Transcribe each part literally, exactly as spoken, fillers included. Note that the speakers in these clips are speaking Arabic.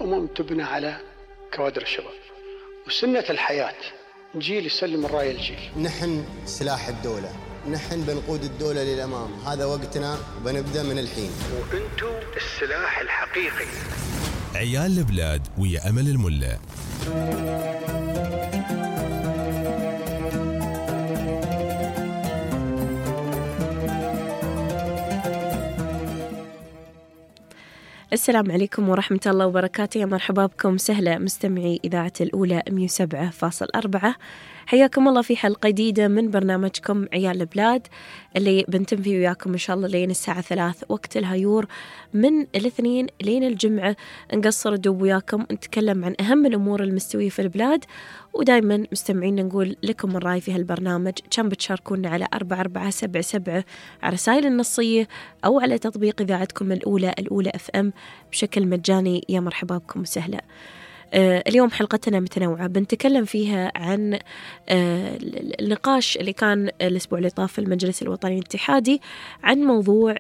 الأمم تبنى على كوادر الشباب، وسنة الحياة جيل يسلم الراية الجيل. نحن سلاح الدولة، نحن بنقود الدولة للأمام، هذا وقتنا وبنبدأ من الحين. وأنتم السلاح الحقيقي. عيال البلاد ويا أمل الملا. السلام عليكم ورحمة الله وبركاته، يا مرحبا بكم سهلة مستمعي إذاعة الأولى مية وسبعة فاصل أربعة. حياكم الله في حلقة جديدة من برنامجكم عيال البلاد اللي بنتم فيه وياكم إن شاء الله لين الساعة ثلاث وقت الهيور من الاثنين لين الجمعة. نقصر الدوب وياكم نتكلم عن أهم الأمور المستوية في البلاد، ودايما مستمعين نقول لكم الرأي في هالبرنامج. كان بتشاركونا على أربعة أربعة سبعة سبعة على رسائل النصية أو على تطبيق إذاعتكم الأولى الأولى أف أم بشكل مجاني. يا مرحبا بكم وسهلا. آه اليوم حلقتنا متنوعة، بنتكلم فيها عن آه النقاش اللي كان الأسبوع اللي طاف في المجلس الوطني الاتحادي عن موضوع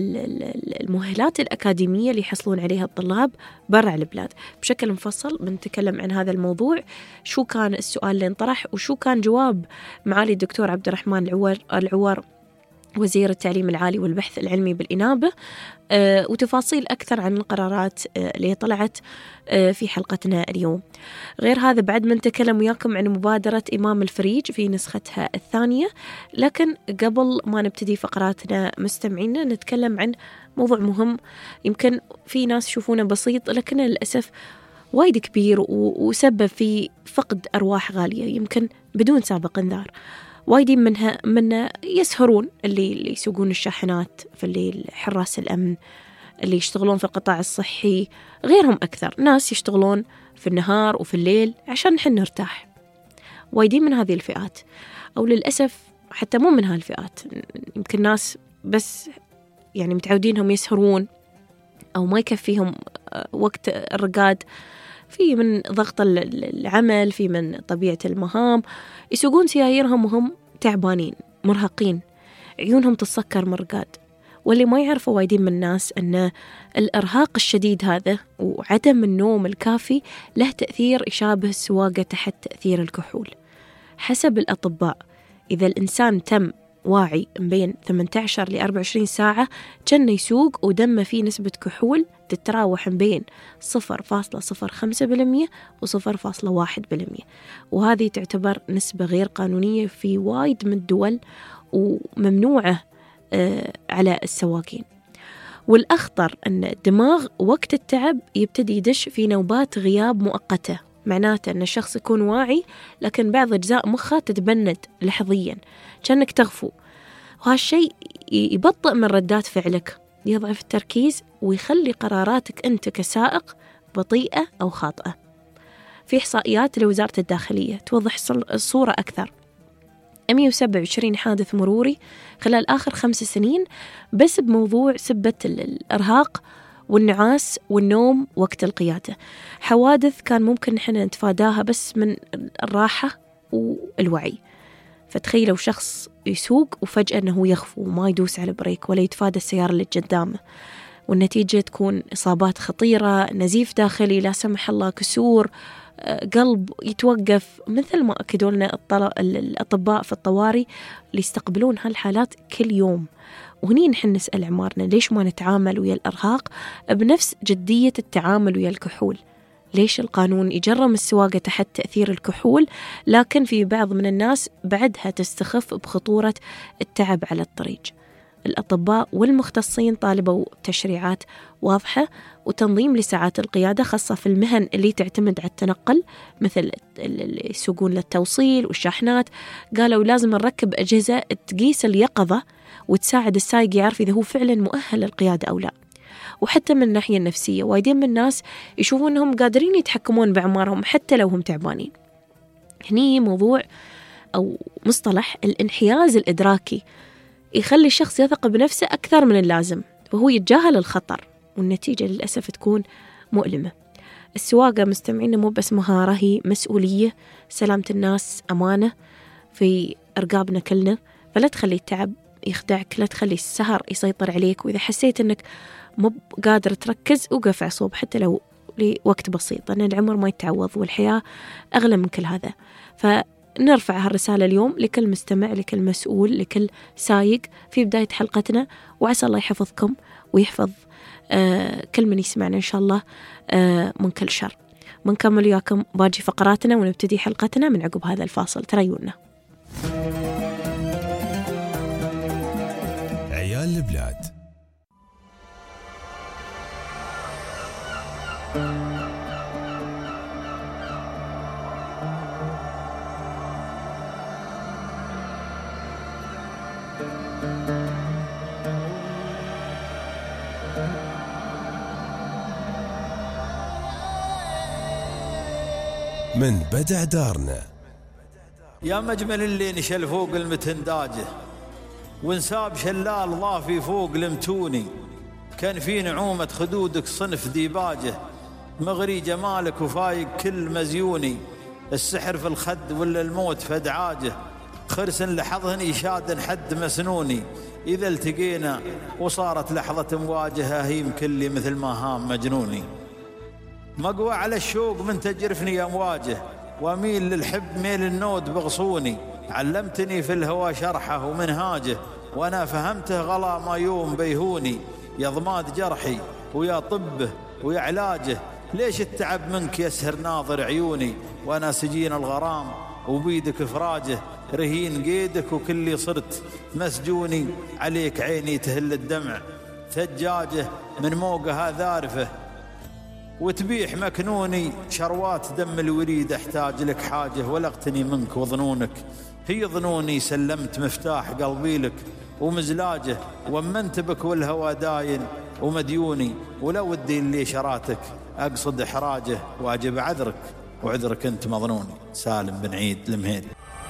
المؤهلات الأكاديمية اللي يحصلون عليها الطلاب برا البلاد. بشكل مفصل بنتكلم عن هذا الموضوع، شو كان السؤال اللي انطرح وشو كان جواب معالي الدكتور عبد الرحمن العوار, العوار وزير التعليم العالي والبحث العلمي بالإنابة، أه وتفاصيل أكثر عن القرارات أه اللي طلعت أه في حلقتنا اليوم. غير هذا بعد من نتكلم وياكم عن مبادرة إمام الفريج في نسختها الثانية. لكن قبل ما نبتدي فقراتنا مستمعينا نتكلم عن موضوع مهم، يمكن في ناس يشوفونه بسيط لكن للأسف وايد كبير وسبب في فقد أرواح غالية يمكن بدون سابق انذار. وايدين منها منا يسهرون، اللي, اللي يسوقون الشاحنات في الليل، حراس الأمن اللي يشتغلون في القطاع الصحي، غيرهم أكثر ناس يشتغلون في النهار وفي الليل عشان نحن نرتاح. وايدين من هذه الفئات، أو للأسف حتى مو من هالفئات، يمكن ناس بس يعني متعودينهم يسهرون أو ما يكفيهم وقت الرقاد، في من ضغط العمل، في من طبيعة المهام، يسوقون سياييرهم وهم تعبانين مرهقين، عيونهم تتسكر مرقاد. واللي ما يعرفوا وايدين من الناس أن الإرهاق الشديد هذا وعدم النوم الكافي له تأثير يشابه السواقة تحت تأثير الكحول. حسب الأطباء إذا الإنسان تم واعي بين ثمانية عشر ل أربعة وعشرين ساعة كان يسوق ودمه فيه نسبة كحول تتراوح بين صفر فاصلة صفر خمسة بالمية وصفر فاصلة واحد بالمية، وهذه تعتبر نسبة غير قانونية في وايد من الدول وممنوعة آه على السواقين. والأخطر أن الدماغ وقت التعب يبتدي يدش في نوبات غياب مؤقتة، معناته أن الشخص يكون واعي لكن بعض أجزاء مخه تتبند لحظيا كأنك تغفو، وهالشيء يبطئ من ردات فعلك، يضعف التركيز ويخلي قراراتك أنت كسائق بطيئة أو خاطئة. في إحصائيات لوزارة الداخلية توضح الصورة أكثر، مئة وسبعة وعشرين حادث مروري خلال آخر خمس سنين بس بموضوع سبة الإرهاق والنعاس والنوم وقت القيادة. حوادث كان ممكن نحن نتفاداها بس من الراحة والوعي. فتخيلوا شخص يسوق وفجأة أنه يغفو وما يدوس على البريك ولا يتفادى السيارة اللي قدامه، والنتيجة تكون إصابات خطيرة، نزيف داخلي لا سمح الله، كسور، قلب يتوقف، مثل ما أكدوا لنا الأطباء في الطوارئ اللي يستقبلون هالحالات كل يوم. وهني نحن نسأل عمارنا ليش ما نتعامل ويا الإرهاق بنفس جدية التعامل ويا الكحول؟ ليش القانون يجرم السواقة تحت تأثير الكحول لكن في بعض من الناس بعدها تستخف بخطورة التعب على الطريق؟ الأطباء والمختصين طالبوا تشريعات واضحة وتنظيم لساعات القيادة خاصة في المهن اللي تعتمد على التنقل مثل اللي يسوقون للتوصيل والشاحنات. قالوا لازم نركب أجهزة تقيس اليقظة وتساعد السائق يعرف إذا هو فعلا مؤهل للقيادة أو لا. وحتى من الناحية النفسية وايدين من الناس يشوفون أنهم قادرين يتحكمون بأعمارهم حتى لو هم تعبانين. هني موضوع أو مصطلح الانحياز الإدراكي يخلي الشخص يثق بنفسه أكثر من اللازم وهو يتجاهل الخطر، والنتيجة للأسف تكون مؤلمة. السواقة مستمعين مو بس مهارة، هي مسؤولية. سلامة الناس أمانة في أرقابنا كلنا، فلا تخلي التعب يخدعك، لا تخلي السهر يسيطر عليك. وإذا حسيت أنك مو قادر تركز وقف عصوب حتى لو لوقت بسيط، لأن العمر ما يتعوض والحياة أغلى من كل هذا. فنرفع هالرسالة اليوم لكل مستمع، لكل مسؤول، لكل سايق في بداية حلقتنا، وعسى الله يحفظكم ويحفظ آه كل من يسمعنا إن شاء الله آه من كل شر. بنكمل وياكم باقي فقراتنا ونبتدي حلقتنا من عقب هذا الفاصل، تريونا. عيال البلاد. من بدع دارنا. يا مجمل اللي نشل فوق المتنداجه، ونساب شلال ضافي فوق المتوني، كان في نعومة خدودك صنف ديباجه، مغري جمالك وفايق كل مزيوني، السحر في الخد ولا الموت فدعاجه، خرس لحظهن يشاد حد مسنوني، إذا التقينا وصارت لحظة مواجهة هيم كلي مثل ما هام مجنوني، مقوى على الشوق من تجرفني يا مواجه، واميل للحب ميل النود بغصوني، علمتني في الهوى شرحه ومنهاجه، وانا فهمته غلا ما يوم بيهوني، يا ضماد جرحي ويا طبه ويا علاجه، ليش التعب منك يسهر ناظر عيوني، وانا سجين الغرام وبيدك فراجه، رهين قيدك وكلي صرت مسجوني، عليك عيني تهل الدمع ثجاجه، من موقها ذارفه وتبيح مكنوني، شروات دم الوريد احتاج لك حاجه، ولقتني منك وظنونك هي ظنوني، سلمت مفتاح قلبي لك ومزلاجه، ومنت بك والهوى داين ومديوني، ولا ودي اللي شراتك اقصد احراجه، واجب عذرك وعذرك انت مظنوني. سالم بن عيد المهيري.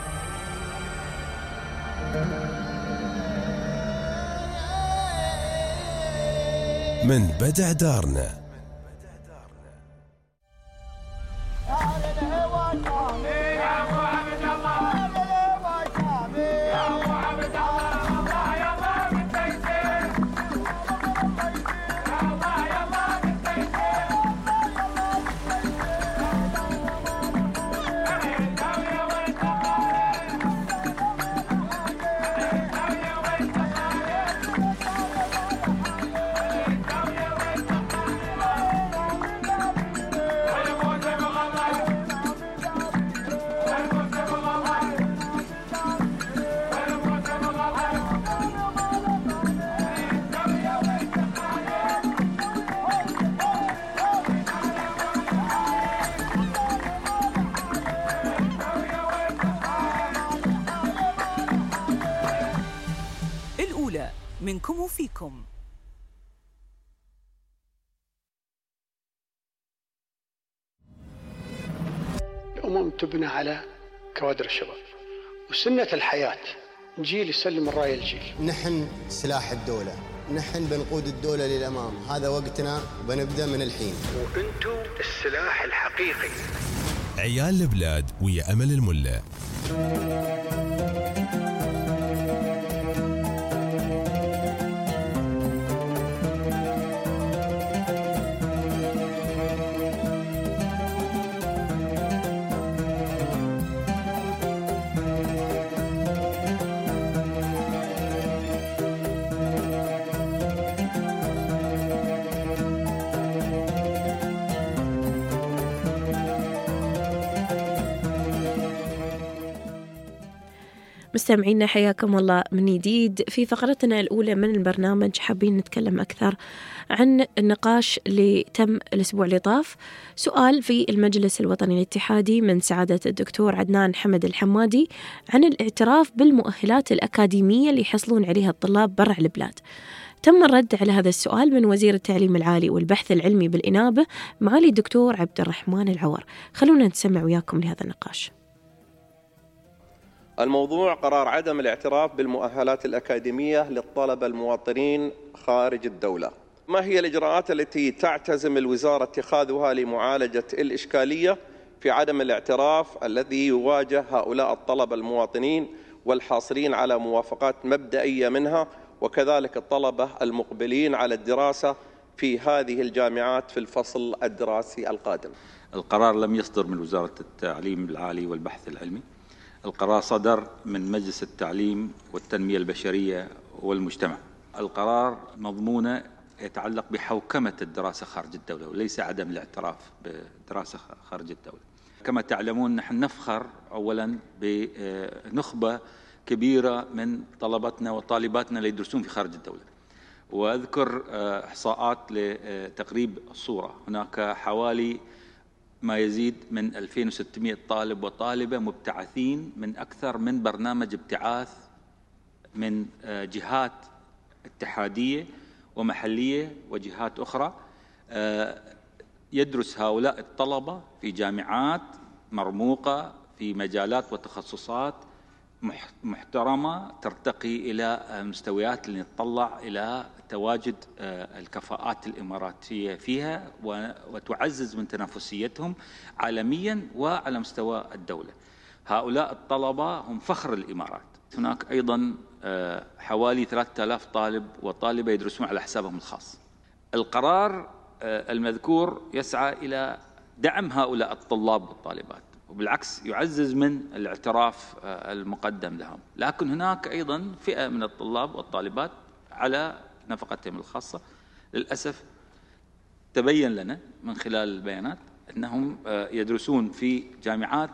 من بدع دارنا. منكم وفيكم. الأمم تبنى على كوادر الشباب، وسنة الحياة جيل يسلم الراية الجيل. نحن سلاح الدولة، نحن بنقود الدولة للأمام، هذا وقتنا وبنبدأ من الحين. وأنتم السلاح الحقيقي. عيال البلاد ويا أمل الملة. مستمعينا حياكم الله من جديد. في فقرتنا الأولى من البرنامج حابين نتكلم أكثر عن النقاش اللي تم الأسبوع اللي طاف، سؤال في المجلس الوطني الاتحادي من سعادة الدكتور عدنان حمد الحمادي عن الاعتراف بالمؤهلات الأكاديمية اللي يحصلون عليها الطلاب برع البلاد. تم الرد على هذا السؤال من وزير التعليم العالي والبحث العلمي بالإنابة معالي الدكتور عبد الرحمن العور. خلونا نسمع وياكم لهذا النقاش. الموضوع قرار عدم الاعتراف بالمؤهلات الأكاديمية للطلبة المواطنين خارج الدولة. ما هي الإجراءات التي تعتزم الوزارة اتخاذها لمعالجة الإشكالية في عدم الاعتراف الذي يواجه هؤلاء الطلبة المواطنين والحاصلين على موافقات مبدئية منها، وكذلك الطلبة المقبلين على الدراسة في هذه الجامعات في الفصل الدراسي القادم. القرار لم يصدر من وزارة التعليم العالي والبحث العلمي، القرار صدر من مجلس التعليم والتنمية البشرية والمجتمع. القرار مضمونه يتعلق بحوكمة الدراسة خارج الدولة وليس عدم الاعتراف بالدراسة خارج الدولة. كما تعلمون نحن نفخر أولا بنخبة كبيرة من طلبتنا وطالباتنا اللي يدرسون في خارج الدولة، وأذكر إحصاءات لتقريب الصورة. هناك حوالي ما يزيد من ألفين وستمئة طالب وطالبة مبتعثين من أكثر من برنامج ابتعاث من جهات اتحادية ومحلية وجهات أخرى. يدرس هؤلاء الطلبة في جامعات مرموقة في مجالات وتخصصات محترمة ترتقي إلى مستويات اللي نتطلع إلى تواجد الكفاءات الإماراتية فيها وتعزز من تنافسيتهم عالميا وعلى مستوى الدولة. هؤلاء الطلبة هم فخر الإمارات. هناك أيضا حوالي ثلاثة آلاف طالب وطالبة يدرسون على حسابهم الخاص. القرار المذكور يسعى إلى دعم هؤلاء الطلاب والطالبات، وبالعكس يعزز من الاعتراف المقدم لهم. لكن هناك أيضا فئة من الطلاب والطالبات على نفقتهم الخاصة. للأسف تبين لنا من خلال البيانات أنهم يدرسون في جامعات،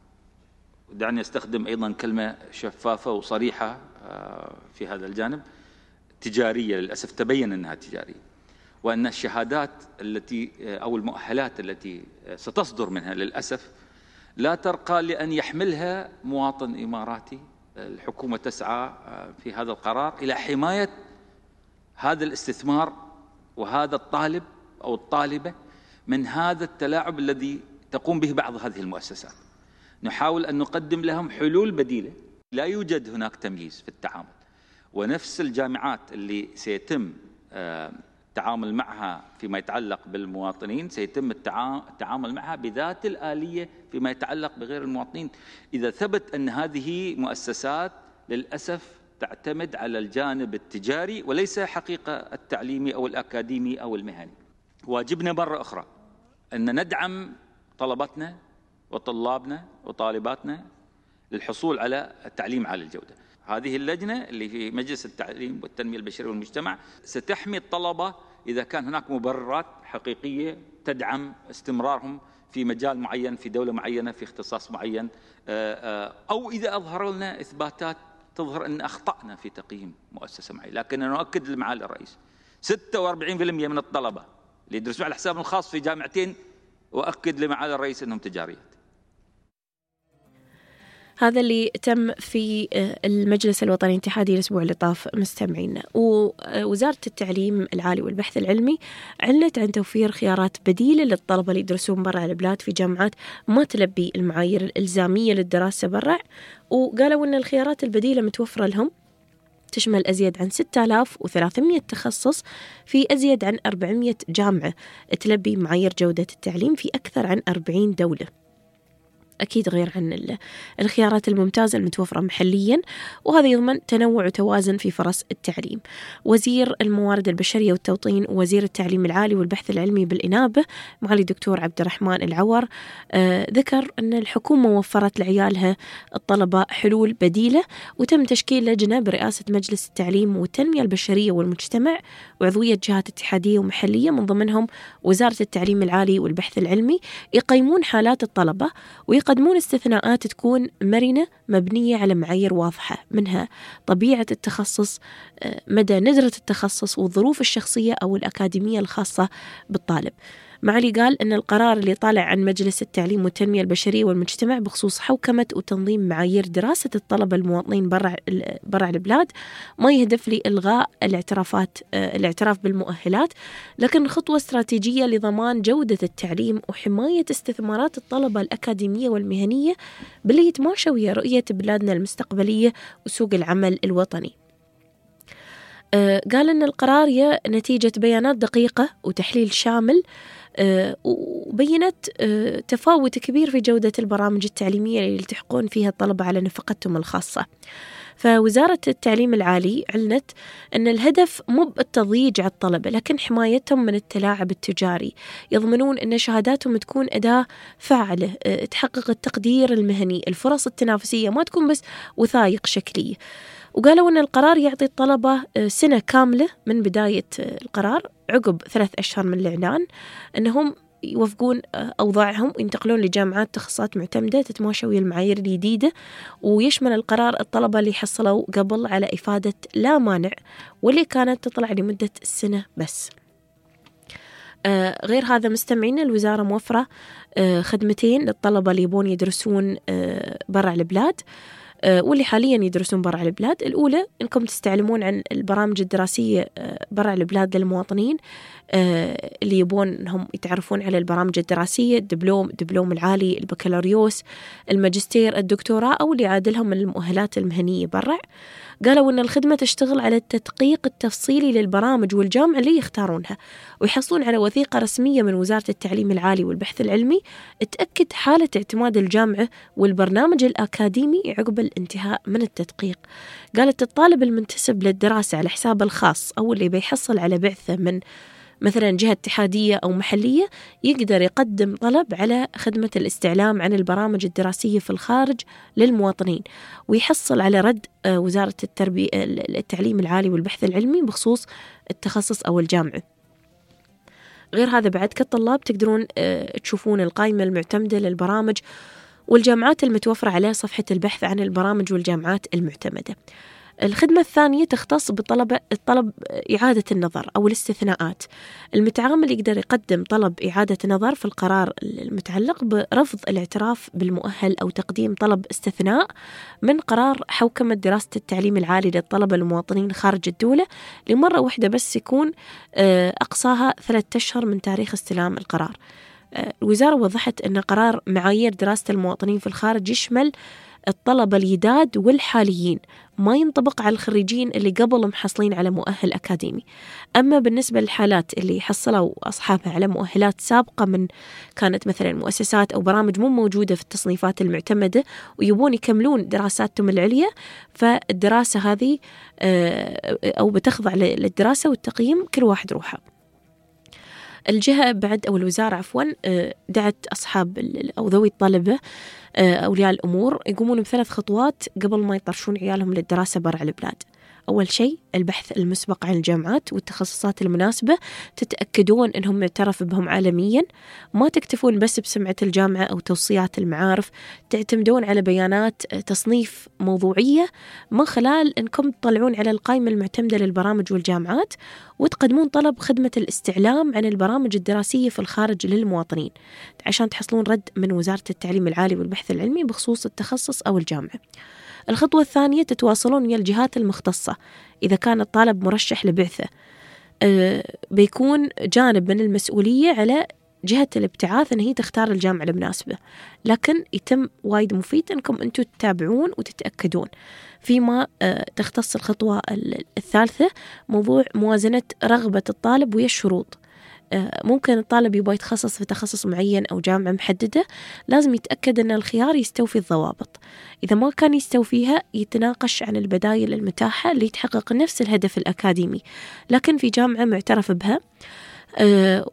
دعني أستخدم أيضا كلمة شفافة وصريحة في هذا الجانب، تجارية. للأسف تبين أنها تجارية، وأن الشهادات التي أو المؤهلات التي ستصدر منها للأسف لا ترقى لأن يحملها مواطن إماراتي. الحكومة تسعى في هذا القرار إلى حماية هذا الاستثمار وهذا الطالب أو الطالبة من هذا التلاعب الذي تقوم به بعض هذه المؤسسات. نحاول أن نقدم لهم حلول بديلة. لا يوجد هناك تمييز في التعامل، ونفس الجامعات اللي سيتم التعامل معها فيما يتعلق بالمواطنين سيتم التعامل معها بذات الآلية فيما يتعلق بغير المواطنين، إذا ثبت أن هذه مؤسسات للأسف تعتمد على الجانب التجاري وليس حقيقة التعليمي أو الأكاديمي أو المهني. واجبنا مرة أخرى أن ندعم طلبتنا وطلابنا وطالباتنا للحصول على التعليم عالي الجودة. هذه اللجنة اللي في مجلس التعليم والتنمية البشرية والمجتمع ستحمي الطلبة إذا كان هناك مبررات حقيقية تدعم استمرارهم في مجال معين في دولة معينة في اختصاص معين، أو إذا أظهر لنا إثباتات تظهر أن أخطأنا في تقييم مؤسسة معينة. لكن أنا أؤكد لمعالي الرئيس ستة وأربعين بالمئة من الطلبة اللي يدرسون على حسابهم الخاص في جامعتين، وأؤكد لمعالي الرئيس أنهم تجاريات. هذا اللي تم في المجلس الوطني الاتحادي الأسبوع اللي طاف مستمعينا. ووزارة التعليم العالي والبحث العلمي أعلنت عن توفير خيارات بديلة للطلبة اللي يدرسون برا البلاد في جامعات ما تلبي المعايير الإلزامية للدراسة برا، وقالوا أن الخيارات البديلة متوفرة لهم تشمل أزيد عن ستة آلاف وثلاثمئة تخصص في أزيد عن أربعمئة جامعة تلبي معايير جودة التعليم في أكثر عن أربعين دولة. أكيد غير عن الخيارات الممتازة المتوفرة محليا، وهذا يضمن تنوع وتوازن في فرص التعليم. وزير الموارد البشرية والتوطين ووزير التعليم العالي والبحث العلمي بالإنابة معالي الدكتور عبد الرحمن العور آه ذكر أن الحكومة وفرت لعيالها الطلبة حلول بديلة، وتم تشكيل لجنة برئاسة مجلس التعليم والتنمية البشرية والمجتمع وعضوية جهات اتحادية ومحلية من ضمنهم وزارة التعليم العالي والبحث العلمي، يقيمون حالات الطلبة ويقدمون استثناءات تكون مرنة مبنية على معايير واضحة، منها طبيعة التخصص، مدى ندرة التخصص، والظروف الشخصية أو الأكاديمية الخاصة بالطالب. معالي قال أن القرار اللي طالع عن مجلس التعليم والتنمية البشرية والمجتمع بخصوص حوكمة وتنظيم معايير دراسة الطلبة المواطنين برا برا البلاد ما يهدف لإلغاء الاعترافات الاعتراف بالمؤهلات، لكن خطوة استراتيجية لضمان جودة التعليم وحماية استثمارات الطلبة الأكاديمية والمهنية باللي يتماشى ويا رؤية بلادنا المستقبلية وسوق العمل الوطني. قال أن القرار هي نتيجة بيانات دقيقة وتحليل شامل، وبينت تفاوت كبير في جودة البرامج التعليمية اللي يلتحقون فيها الطلبة على نفقتهم الخاصة. فوزارة التعليم العالي أعلنت أن الهدف مو التضييج على الطلبة لكن حمايتهم من التلاعب التجاري. يضمنون أن شهاداتهم تكون أداة فاعلة تحقق التقدير المهني، الفرص التنافسية، ما تكون بس وثائق شكلية. وقالوا أن القرار يعطي الطلبة سنة كاملة من بداية القرار عقب ثلاث أشهر من الإعلان أنهم يوفقون أوضاعهم وينتقلون لجامعات تخصصات معتمدة تتماشى ويا المعايير الجديدة. ويشمل القرار الطلبة اللي حصلوا قبل على إفادة لا مانع واللي كانت تطلع لمدة السنة بس. آه غير هذا مستمعين، الوزارة موفرة آه خدمتين للطلبة اللي يبون يدرسون آه برا البلاد واللي حاليا يدرسون برا البلاد. الأولى أنكم تستعلمون عن البرامج الدراسية برا البلاد للمواطنين اللي يبون أنهم يتعرفون على البرامج الدراسية، الدبلوم، الدبلوم العالي، البكالوريوس، الماجستير، الدكتوراه، أو اللي عادلهم من المؤهلات المهنية برا. قالوا أن الخدمة تشتغل على التدقيق التفصيلي للبرامج والجامعة اللي يختارونها، ويحصلون على وثيقة رسمية من وزارة التعليم العالي والبحث العلمي تأكد حالة اعتماد الجامعة والبرنامج الأكاديمي عقب الانتهاء من التدقيق. قالت الطالب المنتسب للدراسة على حسابه الخاص أو اللي بيحصل على بعثة من مثلا جهة اتحادية أو محلية يقدر يقدم طلب على خدمة الاستعلام عن البرامج الدراسية في الخارج للمواطنين، ويحصل على رد وزارة التربية التعليم العالي والبحث العلمي بخصوص التخصص أو الجامعة. غير هذا بعد كطلاب تقدرون تشوفون القائمة المعتمدة للبرامج والجامعات المتوفرة على صفحة البحث عن البرامج والجامعات المعتمدة. الخدمة الثانية تختص بطلب الطلب إعادة النظر أو الاستثناءات. المتعامل يقدر يقدم طلب إعادة نظر في القرار المتعلق برفض الاعتراف بالمؤهل أو تقديم طلب استثناء من قرار حوكمة دراسة التعليم العالي للطلبة المواطنين خارج الدولة لمرة واحدة بس، يكون أقصاها ثلاثة أشهر من تاريخ استلام القرار. الوزارة وضحت أن قرار معايير دراسة المواطنين في الخارج يشمل الطلبة الجداد والحاليين، ما ينطبق على الخريجين اللي قبل محصلين على مؤهل أكاديمي. أما بالنسبة للحالات اللي حصلوا أصحابها على مؤهلات سابقة من كانت مثلا مؤسسات أو برامج مو موجودة في التصنيفات المعتمدة ويبون يكملون دراساتهم العليا، فالدراسة هذه أو بتخضع للدراسة والتقييم كل واحد روحه. الجهة بعد أو الوزارة عفوا دعت أصحاب أو ذوي الطلبة أولياء الأمور يقومون بثلاث خطوات قبل ما يطرشون عيالهم للدراسة برا البلاد. أول شيء البحث المسبق عن الجامعات والتخصصات المناسبة، تتأكدون أنهم معترف بهم عالميا، ما تكتفون بس بسمعة الجامعة أو توصيات المعارف، تعتمدون على بيانات تصنيف موضوعية من خلال أنكم تطلعون على القائمة المعتمدة للبرامج والجامعات وتقدمون طلب خدمة الاستعلام عن البرامج الدراسية في الخارج للمواطنين عشان تحصلون رد من وزارة التعليم العالي والبحث العلمي بخصوص التخصص أو الجامعة. الخطوة الثانية تتواصلون ويا الجهات المختصة. إذا كان الطالب مرشح لبعثة بيكون جانب من المسؤولية على جهة الابتعاث أن هي تختار الجامعة المناسبة، لكن يتم وايد مفيد أنكم أنتم تتابعون وتتأكدون. فيما تختص الخطوة الثالثة موضوع موازنة رغبة الطالب ويا الشروط. ممكن الطالب يبغى يتخصص في تخصص معين أو جامعة محددة، لازم يتأكد أن الخيار يستوفي الضوابط. إذا ما كان يستوفيها يتناقش عن البدائل المتاحة اللي تحقق نفس الهدف الأكاديمي لكن في جامعة معترف بها. أه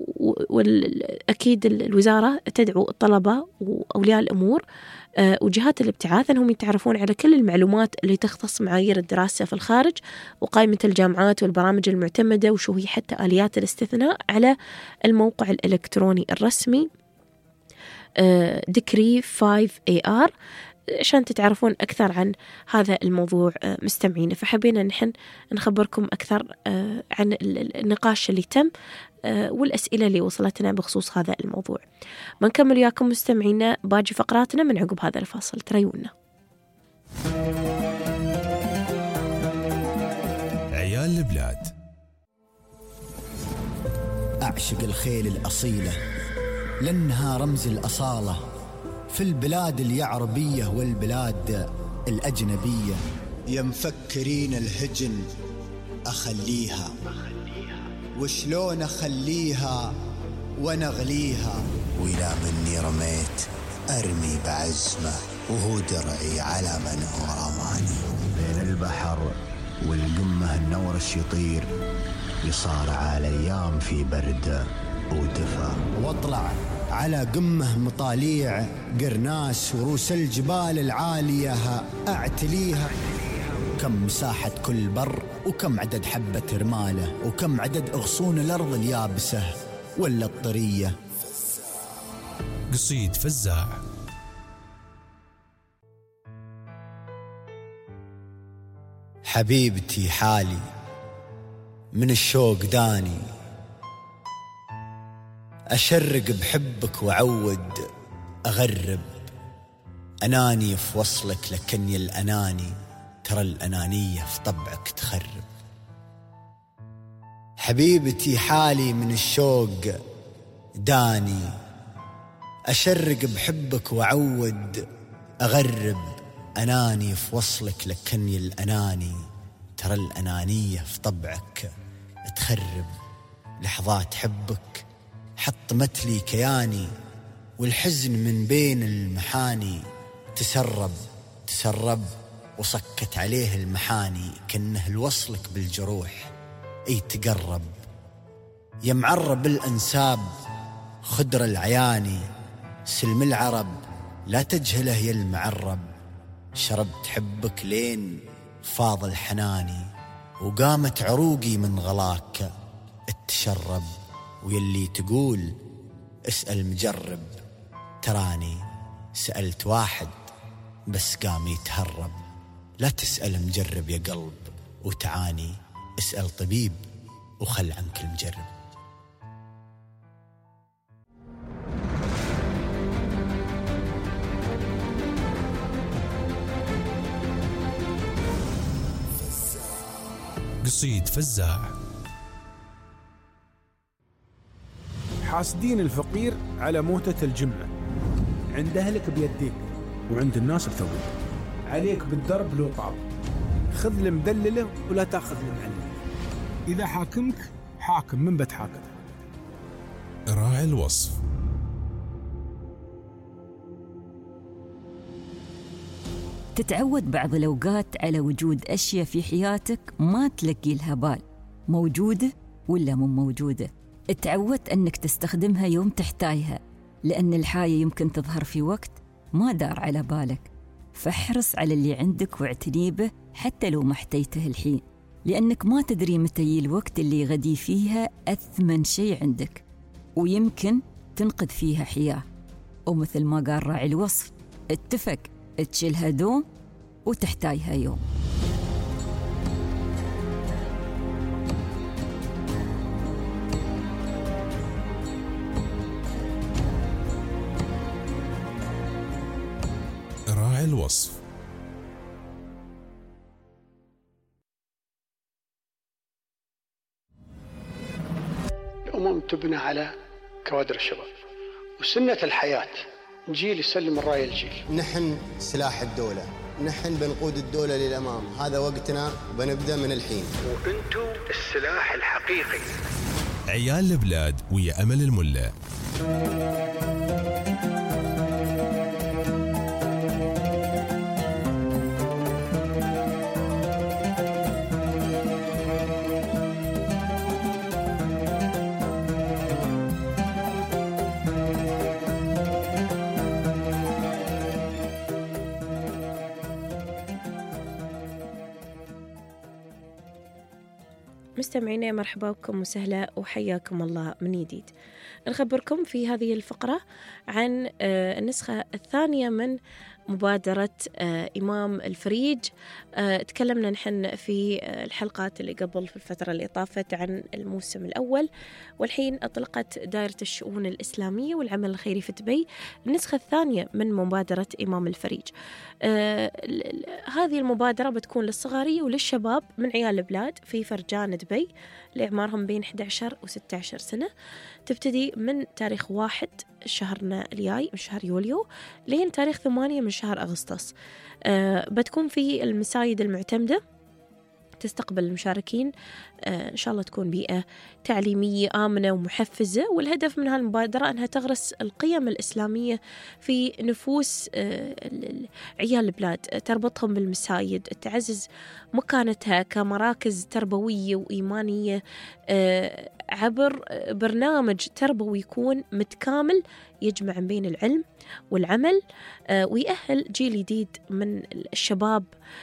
والأكيد الوزارة تدعو الطلبة وأولياء الأمور أه وجهات الابتعاث أنهم يتعرفون على كل المعلومات اللي تختص معايير الدراسة في الخارج وقائمة الجامعات والبرامج المعتمدة وشو هي حتى آليات الاستثناء على الموقع الإلكتروني الرسمي أه ديكري خمسة إيه آر عشان تتعرفون أكثر عن هذا الموضوع مستمعين. فحبينا نحن نخبركم أكثر عن النقاش اللي تم والأسئلة اللي وصلتنا بخصوص هذا الموضوع. بنكمل وياكم مستمعينا باقي فقراتنا من عقب هذا الفاصل، تريونا. عيال البلاد. أعشق الخيل الأصيلة لأنها رمز الأصالة في البلاد اليعربية والبلاد الأجنبية. يا مفكرين الهجن أخليها، وشلون أخليها ونغليها، وإلى مني رميت أرمي بعزمة وهو درعي على من هو رماني. بين البحر والقمة النورش يطير، يصارع الأيام في برد ودفا. واطلع على قمة مطاليع قرناس وروس الجبال العالية أعتليها. كم مساحة كل بر، وكم عدد حبة رماله، وكم عدد أغصون الأرض اليابسة ولا الطرية. قصيد فزاع. حبيبتي حالي من الشوق داني، أشرق بحبك وعود أغرب. أناني في وصلك لكني الأناني، ترى الأنانية في طبعك تخرب. حبيبتي حالي من الشوق داني، أشرق بحبك وعود أغرب. أناني في وصلك لكني الأناني، ترى الأنانية في طبعك تخرب. لحظات حبك حطمت لي كياني، والحزن من بين المحاني تسرب تسرب. وصكت عليه المحاني كأنه الوصلك بالجروح أي تقرب. يا معرب الأنساب خدر العياني، سلم العرب لا تجهله يا المعرب. شربت حبك لين فاض الحناني، وقامت عروقي من غلاك اتشرب. ويلي تقول اسأل مجرب، تراني سألت واحد بس قام يتهرب. لا تسأل مجرب يا قلب وتعاني، اسأل طبيب وخل عنك المجرب. قصيد فزاع. حاسدين الفقير على موتة الجمة، عند أهلك بيديك وعند الناس بثوبك. عليك بالدرب لو طاب، خذ المدلله ولا تاخذ المعلله. إذا حاكمك حاكم من بتحاكم. راعي الوصف. تتعود بعض الأوقات على وجود أشياء في حياتك ما تلقي لها بال، موجودة ولا مو موجودة. اتعودت أنك تستخدمها يوم تحتاجها، لأن الحاجة يمكن تظهر في وقت ما دار على بالك. فاحرص على اللي عندك واعتني به حتى لو ما احتيته الحين، لأنك ما تدري متى يجي الوقت اللي غدي فيها أثمن شيء عندك، ويمكن تنقذ فيها حياة. ومثل ما قال راعي الوصف، اتفق تشيلها دوم وتحتاجها يوم. راعي الوصف. الأمم تبنى على كوادر الشباب، وسنة الحياة جيل يسلم الراية الجيل. نحن سلاح الدولة، نحن بنقود الدولة للأمام. هذا وقتنا، بنبدأ من الحين. وأنتم السلاح الحقيقي. عيال البلاد ويا أمل الملا. مستمعينا مرحبا بكم وسهلا وحياكم الله من جديد. نخبركم في هذه الفقرة عن النسخة الثانية من مبادرة إمام الفريج. تكلمنا نحن في الحلقات اللي قبل في الفترة اللي طافت عن الموسم الأول، والحين أطلقت دائرة الشؤون الإسلامية والعمل الخيري في دبي النسخة الثانية من مبادرة إمام الفريج. هذه المبادرة بتكون للصغارية وللشباب من عيال البلاد في فرجان دبي لأعمارهم بين أحد عشر و ستة عشر سنة، تبتدي من تاريخ واحد شهرنا الجاي من شهر يوليو لين تاريخ ثمانية من شهر أغسطس. أه بتكون في المسايد المعتمدة تستقبل المشاركين إن شاء الله تكون بيئة تعليمية آمنة ومحفزة، والهدف من هالمبادرة أنها تغرس القيم الإسلامية في نفوس عيال البلاد، تربطهم بالمساجد، تعزز مكانتها كمراكز تربوية وإيمانية عبر برنامج تربوي يكون متكامل يجمع بين العلم والعمل، ويأهل جيل جديد من الشباب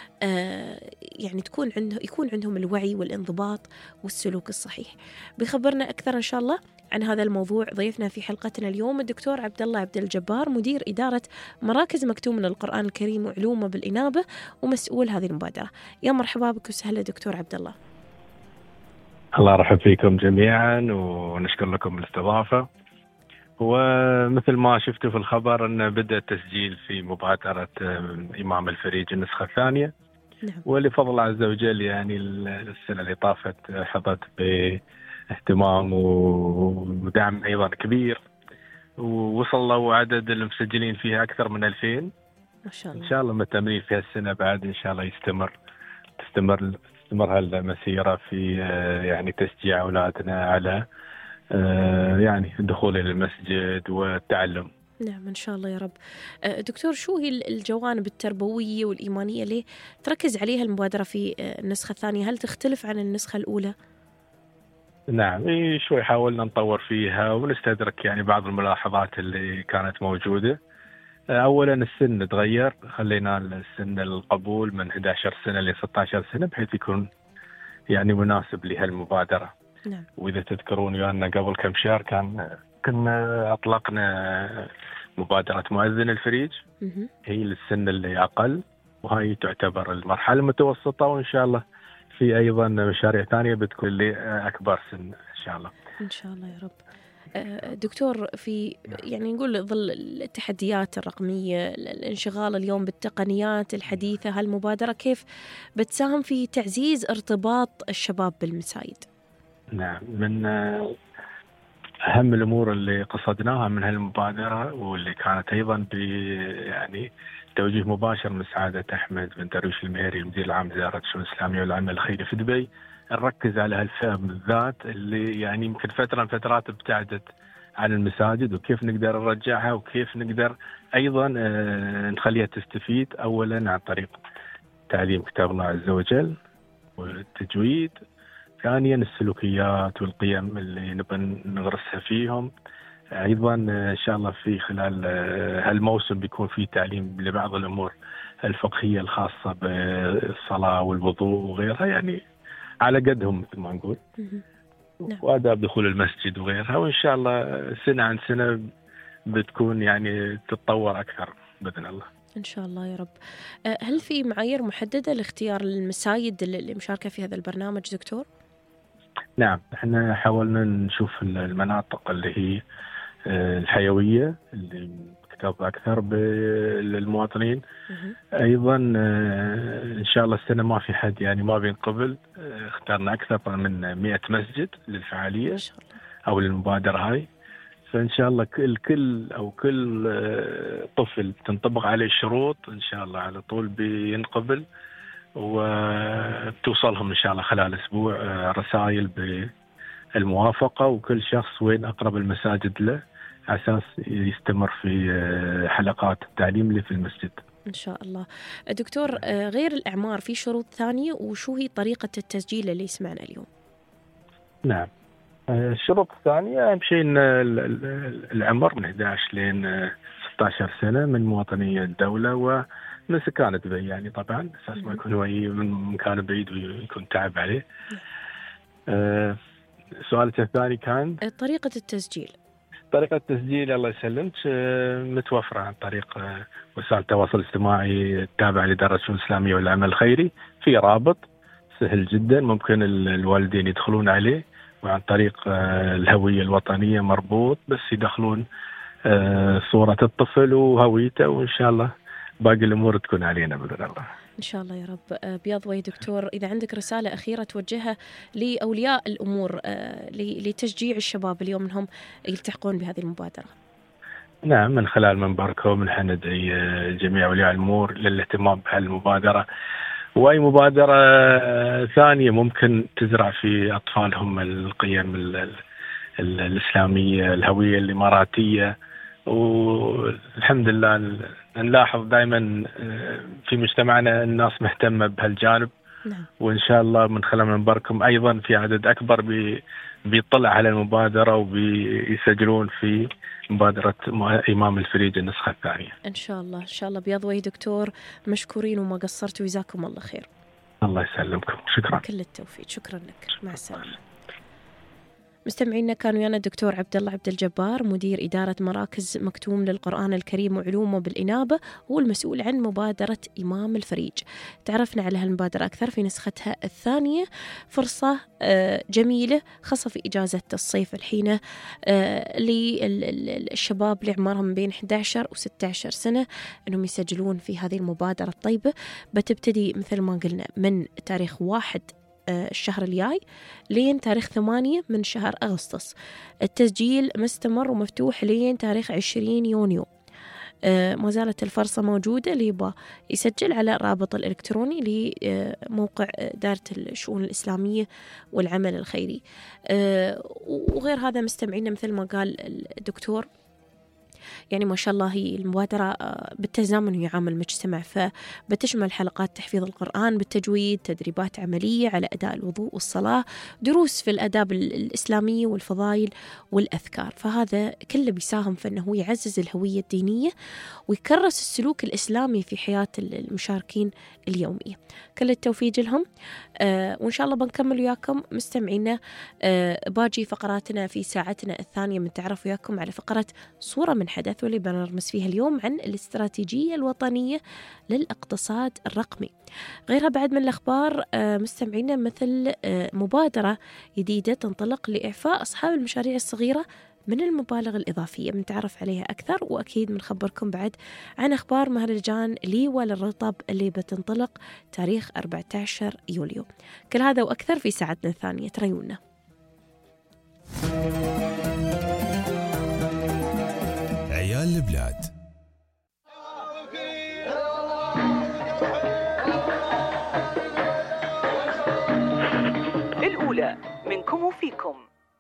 يعني تكون عنده يكون عندهم الوعي والانضباط والسلوك الصحيح. بيخبرنا أكثر إن شاء الله عن هذا الموضوع ضيفنا في حلقتنا اليوم الدكتور عبد الله عبد الجبار، مدير إدارة مراكز مكتوم من القرآن الكريم وعلومه بالإنابة ومسؤول هذه المبادرة. يا مرحبا بك وسهلا دكتور عبد الله. الله يرحب فيكم جميعا ونشكر لكم الاستضافة. ومثل ما شفتوا في الخبر أن بدأ التسجيل في مبادرة إمام الفريج النسخة الثانية. نعم. ولفضل الله عز وجل يعني السنة اللي طافت حظت باهتمام ودعم أيضا كبير، ووصلوا عدد المسجلين فيها أكثر من ألفين ما شاء الله. إن شاء الله متأملين في هالسنة بعد إن شاء الله يستمر تستمر تستمر هالمسيرة في يعني تشجيع أولادنا على يعني الدخول إلى المسجد والتعلم. نعم إن شاء الله يا رب. دكتور، شو هي الجوانب التربوية والإيمانية اللي تركز عليها المبادرة في النسخة الثانية؟ هل تختلف عن النسخة الأولى؟ نعم شوي حاولنا نطور فيها ونستدرك يعني بعض الملاحظات اللي كانت موجودة. أولا السن تغير، خلينا السن القبول من إحدى عشرة سنة ل ستة عشر سنة بحيث يكون يعني مناسب لهالمبادرة. نعم. وإذا تذكرون أن قبل كم شهر كان كنا أطلقنا مبادرة مؤذن الفريج، هي للسن اللي أقل، وهي تعتبر المرحلة المتوسطة، وإن شاء الله في أيضا مشاريع ثانية بتكون لأكبر سن إن شاء الله. إن شاء الله يا رب. دكتور، في يعني نقول ظل التحديات الرقمية، الانشغال اليوم بالتقنيات الحديثة، هالمبادرة كيف بتساهم في تعزيز ارتباط الشباب بالمساجد؟ نعم، من أهم الأمور اللي قصدناها من هالمبادرة واللي كانت أيضا ب يعني توجيه مباشر من سعادة أحمد بن درويش المهري المدير العام لوزارة الشؤون الإسلامية والعمل الخيري في دبي، نركز على هالفئة بالذات اللي يعني يمكن فترة من فترات ابتعدت عن المساجد، وكيف نقدر نرجعها وكيف نقدر أيضا نخليها تستفيد أولا عن طريق تعليم كتاب الله عز وجل والتجويد، ثانيا السلوكيات والقيم اللي نبغى نغرسها فيهم. أيضا إن شاء الله في خلال هالموسم بيكون في تعليم لبعض الأمور الفقهية الخاصة بالصلاة والوضوء وغيرها، يعني على قدهم مثل ما نقول، وآداب دخول المسجد وغيرها. وإن شاء الله سنة عن سنة بتكون يعني تتطور أكثر بإذن الله. إن شاء الله يا رب. هل في معايير محددة لاختيار المساجد اللي مشاركة في هذا البرنامج دكتور؟ نعم، احنا حاولنا نشوف المناطق اللي هي الحيوية اللي تكتظ أكثر بالمواطنين. أيضا إن شاء الله السنة ما في حد يعني ما بينقبل، اخترنا أكثر من مئة مسجد للفعالية أو للمبادرة هاي، فإن شاء الله الكل أو كل طفل تنطبق عليه الشروط إن شاء الله على طول بينقبل، وتوصلهم إن شاء الله خلال أسبوع رسائل بالموافقة، وكل شخص وين أقرب المساجد له على أساس يستمر في حلقات التعليم اللي في المسجد إن شاء الله. دكتور، غير الأعمار في شروط ثانية، وشو هي طريقة التسجيل اللي يسمعنا اليوم؟ نعم، الشروط الثانية أهم شيء إن العمر من إحدى عشر لين ستة عشر سنة من مواطني الدولة ومن سكان دبي، يعني طبعا أساس ما يكون هو من مكان بعيد ويكون تعب عليه. أه سؤالك الثاني كان طريقة التسجيل. طريقة التسجيل الله يسلمك متوفرة عن طريق وسائل التواصل الاجتماعي التابعة لإدارة الشؤون الإسلامية والعمل الخيري، في رابط سهل جدا ممكن الوالدين يدخلون عليه، وعن طريق الهوية الوطنية مربوط، بس يدخلون صورة الطفل وهويته، وإن شاء الله باقي الأمور تكون علينا بإذن الله. إن شاء الله يا رب. بياض وي دكتور، إذا عندك رسالة أخيرة توجهها لأولياء الأمور لتشجيع الشباب اليوم أنهم يلتحقون بهذه المبادرة. نعم، من خلال منبركم نحن ندعي جميع أولياء الأمور للاهتمام بهالمبادرة، وأي مبادرة ثانية ممكن تزرع في أطفالهم القيم الإسلامية، الهوية الإماراتية. والحمد لله نلاحظ دائما في مجتمعنا الناس مهتمة بهالجانب. نعم. وإن شاء الله من خلال منبركم أيضا في عدد أكبر بي بيطلع على المبادرة وبيسجلون في مبادرة إمام الفريج النسخة الثانية. إن شاء الله إن شاء الله بيض وجه دكتور، مشكورين وما قصرتوا، جزاكم الله خير. الله يسلمكم، شكرا. كل التوفيق، شكرا لك، مع السلامة. مستمعينا كان ويانا الدكتور عبد الله عبد الجبار، مدير إدارة مراكز مكتوم للقرآن الكريم وعلومه بالإنابة، هو المسؤول عن مبادرة إمام الفريج. تعرفنا على هالمبادرة أكثر في نسختها الثانية، فرصة جميلة خاصة في إجازة الصيف الحين للشباب اللي عمرهم بين إحدى عشر و ستة عشر سنة أنهم يسجلون في هذه المبادرة الطيبة. بتبتدي مثل ما قلنا من تاريخ واحد الشهر الجاي لين تاريخ ثمانية من شهر أغسطس. التسجيل مستمر ومفتوح لين تاريخ عشرين يونيو. آه ما زالت الفرصة موجودة، اللي يبغى يسجل على الرابط الإلكتروني لموقع دائرة الشؤون الإسلامية والعمل الخيري. آه وغير هذا مستمعين مثل ما قال الدكتور، يعني ما شاء الله هي المبادرة بالتزامن ويا عام المجتمع، فبتشمل حلقات تحفيظ القرآن بالتجويد، تدريبات عملية على أداء الوضوء والصلاة، دروس في الآداب الإسلامية والفضائل والأذكار. فهذا كله بيساهم في أنه يعزز الهوية الدينية ويكرس السلوك الإسلامي في حياة المشاركين اليومية. كل التوفيق لهم. آه وإن شاء الله بنكمل وياكم مستمعينا آه باجي فقراتنا في ساعتنا الثانية من تعرف وياكم على فقرة صورة من حدث، واللي بنرمس فيها اليوم عن الاستراتيجية الوطنية للاقتصاد الرقمي. غيرها بعد من الأخبار آه مستمعينا مثل آه مبادرة جديدة تنطلق لإعفاء أصحاب المشاريع الصغيرة من المبالغ الإضافية، بنتعرف عليها أكثر، وأكيد بنخبركم بعد عن أخبار مهرجان ليوى للرطب اللي بتنطلق تاريخ أربعة عشر يوليو. كل هذا وأكثر في ساعتنا الثانية، تريونا. عيال البلاد. الأولى منكم وفيكم.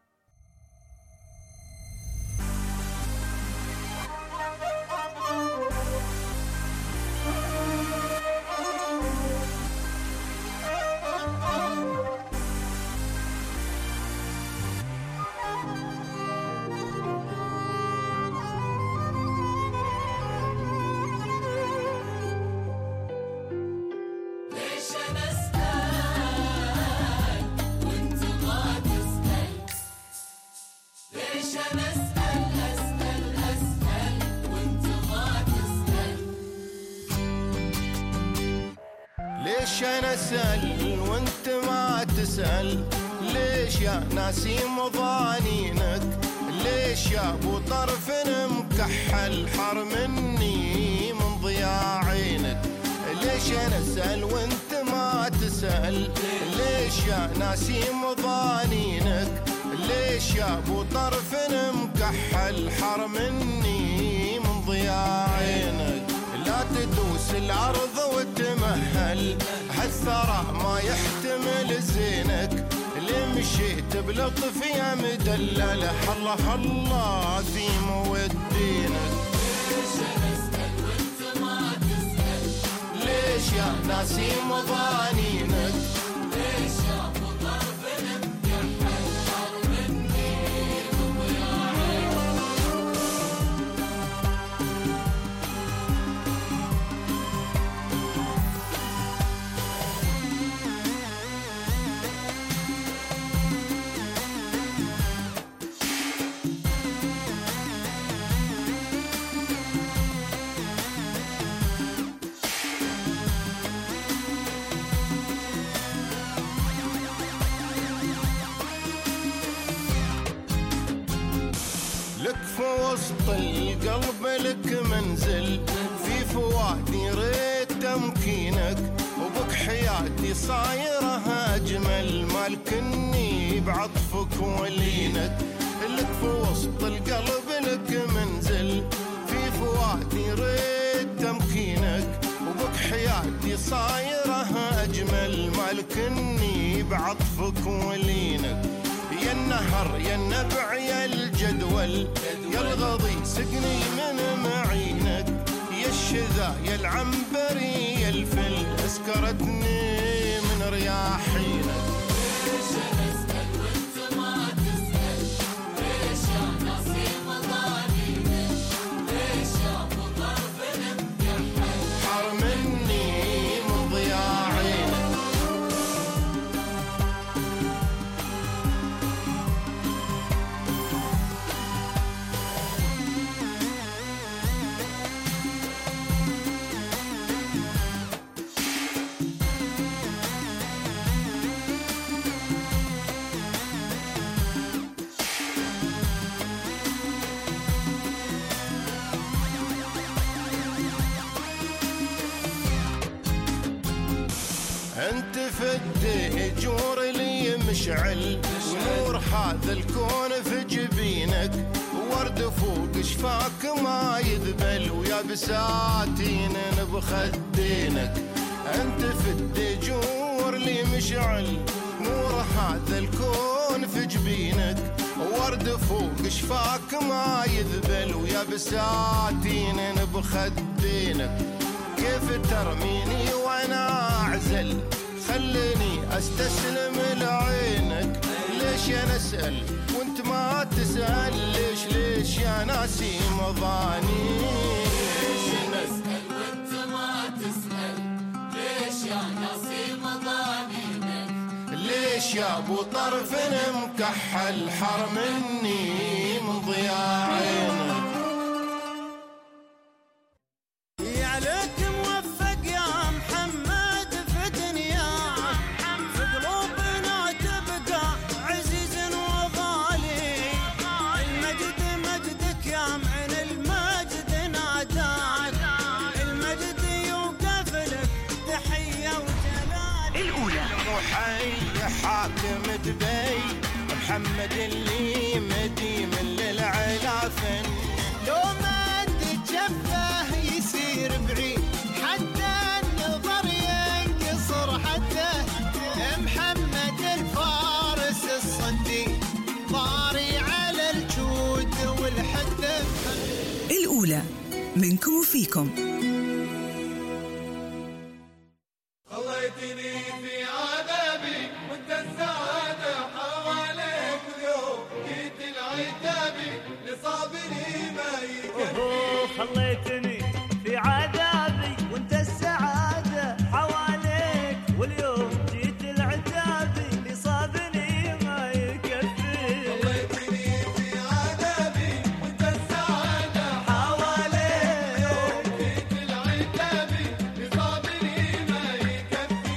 ليش أنا أسأل وانت ما تسأل؟ ليش يا ناسيم ضانينك؟ ليش يا ابو طرف مكحل حر مني من ضياع عينك؟ ليش أنا أسأل وانت ما تسأل؟ ليش يا ناسيم ضانينك؟ ليش يا ابو طرف مكحل حر مني من ضياع عينك؟ لا تدوس العرض وتمهل، هالثرى ما يحتمل زينك. اللي مشيت بلطف يا مدلل، الله الله ذيم ودينك. ليش أنا أسأل وانت ما تسأل؟ ليش يا ناسيم ضانينك؟ ليش يا ابو طرف مكحل حر مني من ضياع عينك؟ وسط القلب لك منزل، في فوادي ريت تمكينك، وبك حياتي صايرها أجمل، مالكني بعطفك ولينك. لك في وسط القلب لك منزل، في فوادي ريت تمكينك، وبك حياتي صايرها أجمل، جدول يا الغضي سقني من معينك، يا الشذا يا العنبري يا الفل اسكرتني من رياحينك. ليش أنا أسأل وأنت ما تسأل؟ ليش يا نصيب ظالمين؟ ليش يا أبو طرف مكحل حرمني من ضياعينك. انت فدي جور لي مشعل ونور هذا الكون في جبينك، ورد فوق شفاك ما يذبل ويا بساتين بخدينك. انت فدي جور لي مشعل نور هذا الكون في جبينك، ورد فوق شفاك ما يذبل ويا بساتين بخدينك. كيف ترميني وانا اعزل؟ خليني استسلم لعينك. ليش انا اسال وانت ما تسال؟ ليش ليش يا ناسي مضاني؟ ليش أنا أسأل وأنت ما تسأل؟ ليش يا نصيب ظالمين؟ ليش يا ابو طرف مكحل حرمني من ضياع عينك. عليك موفق يا محمد في دنياك، في قلوبنا تبقى عزيز وغالي. المجد مجدك يا معن المجد ناداك، المجد يوقف لك تحية وجلال. الأولى وحي حاكم دبي محمد اللي مديم للعلافن، لو ما تجفه يصير بعيد حتى النظر ينقصر حتى. محمد الفارس الصدي طاري على الجود والحده. الأولى منكم وفيكم. خليتني في عذابي وانت السعادة حواليك، اليوم جيت العتابي لصابري ما يكفي. خليتني في عذابي وانت السعادة حواليك، واليوم جيت العتابي لصابني ما يكفي. خليتني في عذابي وانت السعادة حواليك، اليوم جيت العتابي لصابري ما يكفي.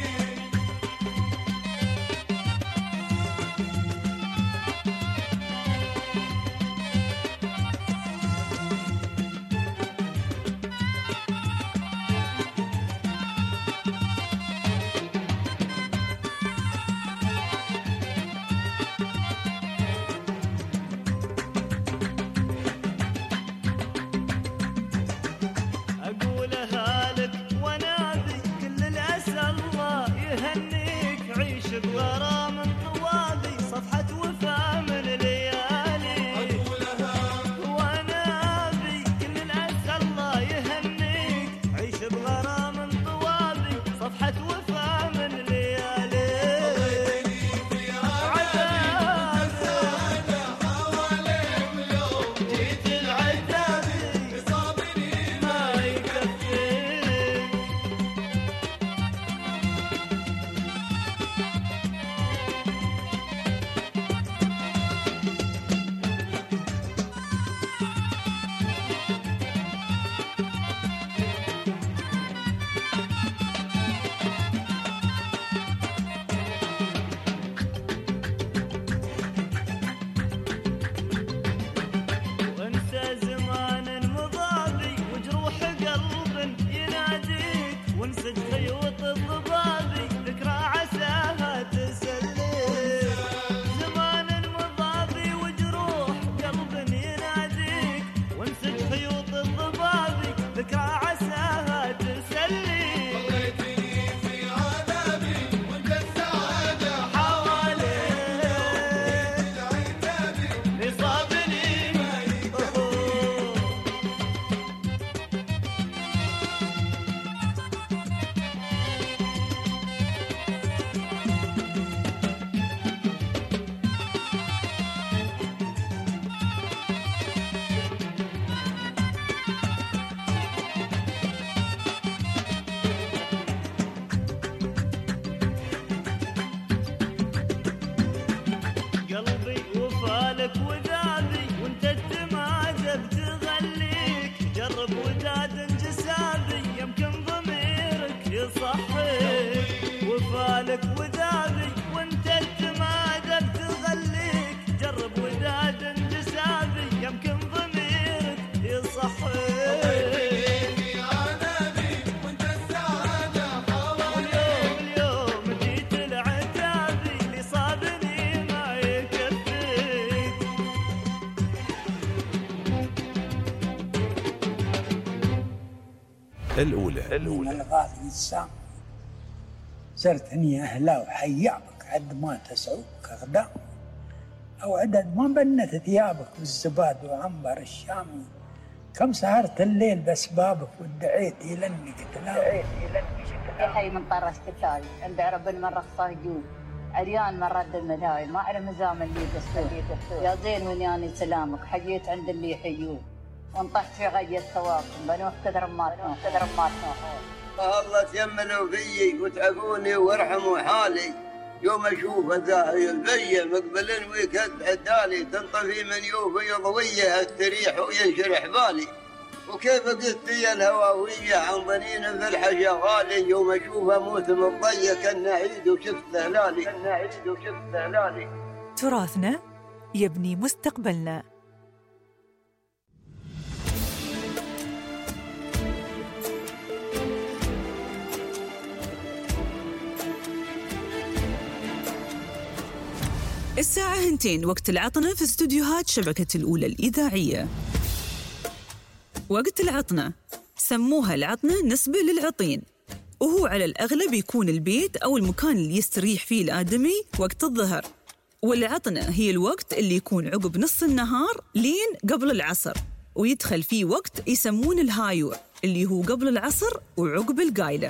الأولى. الأولى الغالي السام صرت هني أهلا وحيابك عد ما تسعوك أغدام أو عدد ما بنت ثيابك بالزباد وعنبر الشامي كم سهرت الليل بأسبابك ودعيت إلى إنك تنام يا حي من طرس كتاي عند عرب من رخصه جود عريان من رد المداوي ما على مزام اللي دستور يا زين ونياني سلامك حجيت عند اللي يحيوه وانطحت في غي الثواب بنوح كثر ما تنوح كثر ما تنوح الله تيمنوا فيي وتعبوني وارحموا حالي يوم اشوف الزاهي في مقبل ويكد عدالي تنطفي من يوفي ضويه استريح وينشرح بالي وكيف قلتي الهواويه عن ظنين في الحشا غالي يوم اشوفه موسم الضي كان عيد وشفت هلالي كان عيد وشفت هلالي. تراثنا يبني مستقبلنا. الساعة هنتين وقت العطنة في استوديوهات شبكة الأولى الإذاعية. وقت العطنة سموها العطنة نسبة للعطين، وهو على الأغلب يكون البيت أو المكان اللي يستريح فيه الآدمي وقت الظهر، والعطنة هي الوقت اللي يكون عقب نص النهار لين قبل العصر، ويدخل فيه وقت يسمون الهايور اللي هو قبل العصر وعقب القايلة.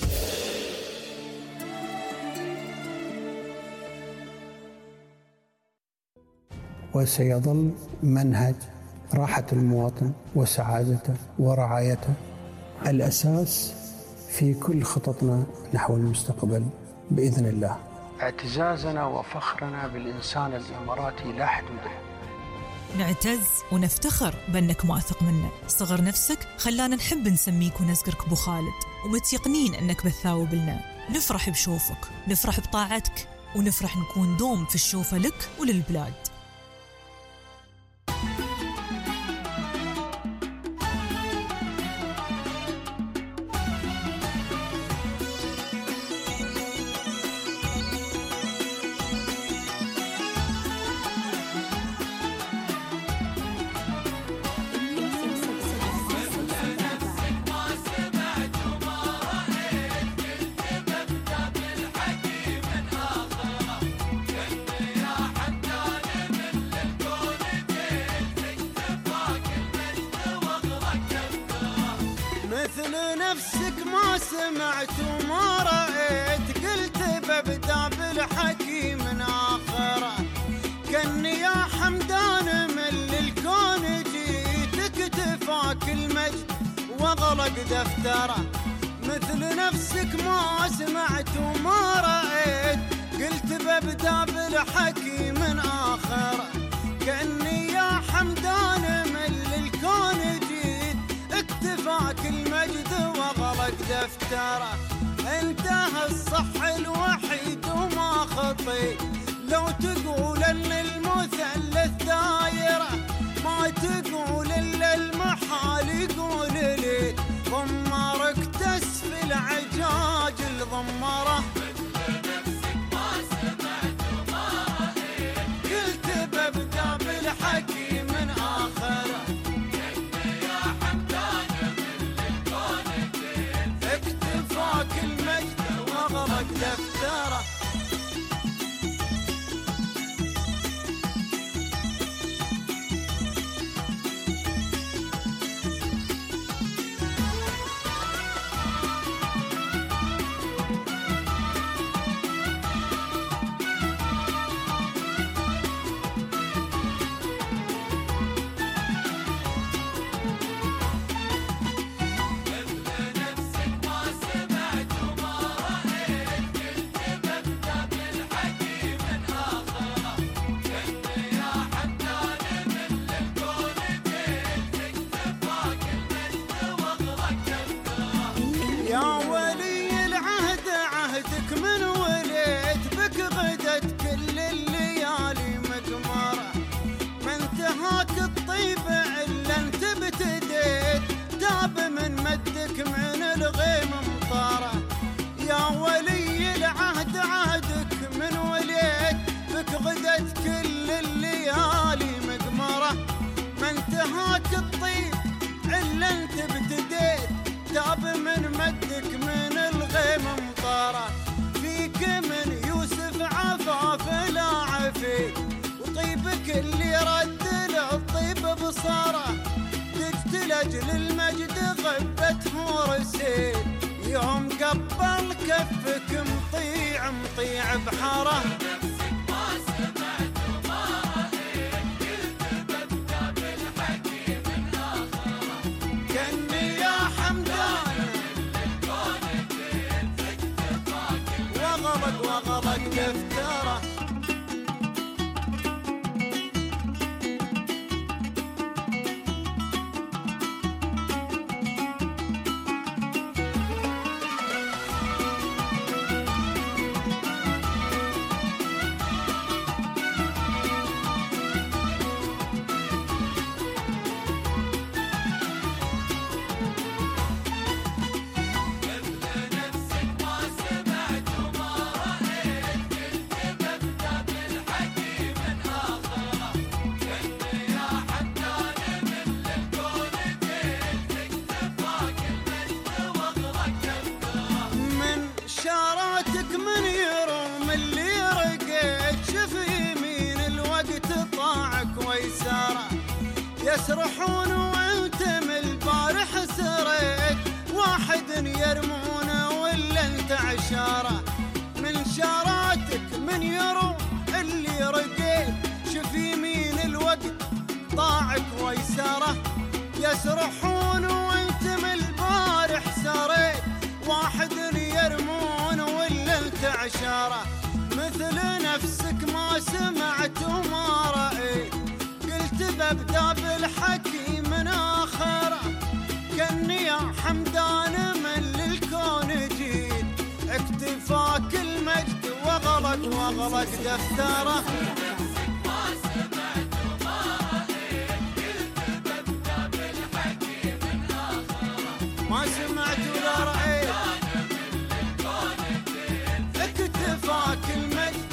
وسيظل منهج راحة المواطن وسعادته ورعايته الأساس في كل خططنا نحو المستقبل بإذن الله. اعتزازنا وفخرنا بالإنسان الإماراتي لا حدود له. نعتز ونفتخر بأنك واثق منا. صغر نفسك خلانا نحب نسميك ونذكرك أبو خالد، ومتيقنين أنك بتثاوب لنا. نفرح بشوفك، نفرح بطاعتك، ونفرح نكون دوم في الشوفة لك وللبلاد. مثل نفسك ما سمعت وما رأيت قلت ببدأ بالحكي من آخره كأني يا حمدان من للكون جيتك تفاك المجد وغلق دفتره. مثل نفسك ما سمعت وما رأيت قلت ببدأ بالحكي من آخره كأني يا حمدان من للكون جيت اكتفاك المجد وغلق دفتره. انتهى الصح الوحيد وما خطي لو تقول ان المثلث دايره ما تقول الا المحال يقول لي ضمرك تسفي العجاج الضمره. قلت ببدا بالحكي من آخره اكتفاك المجد وغلق دفتره. من الغيم مطاره يا ولي العهد عهدك من وليت بك غدت كل الليالي مقمره ما انتهاك الطيب الا انت ابتديت بهتاب من مدك من الغيم مطارة فيك من يوسف عفاف لا عفي وطيبك اللي رد للطيب بصارة دجت لأجل المجد غبت مرسي يوم قبل كفك مطيع مطيع بحاره كني يا حمدان وغلق وغلق دفتره يسرحون وانت من البارح سريت واحد يرمونه ولا انت عشاره من شاراتك من يرو اللي رقيت شوف يمين الوقت طاعك ويساره يسرحون وانت من البارح سريت واحد يرمون ولا انت عشاره مثل نفسك ما سمعت وما رأيت ببدا بالحكي من آخره كني يا حمدان من للكون جيت اكتفاك المجد وغلق وغلق دفتره ما سمعت ولا رأيت اكتفاك المجد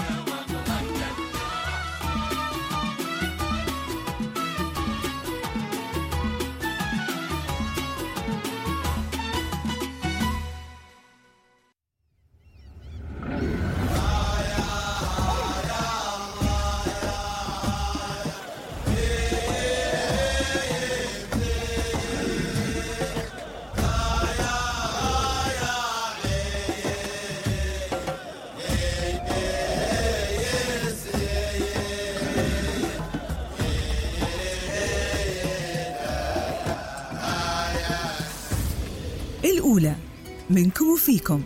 الأولى منكم وفيكم.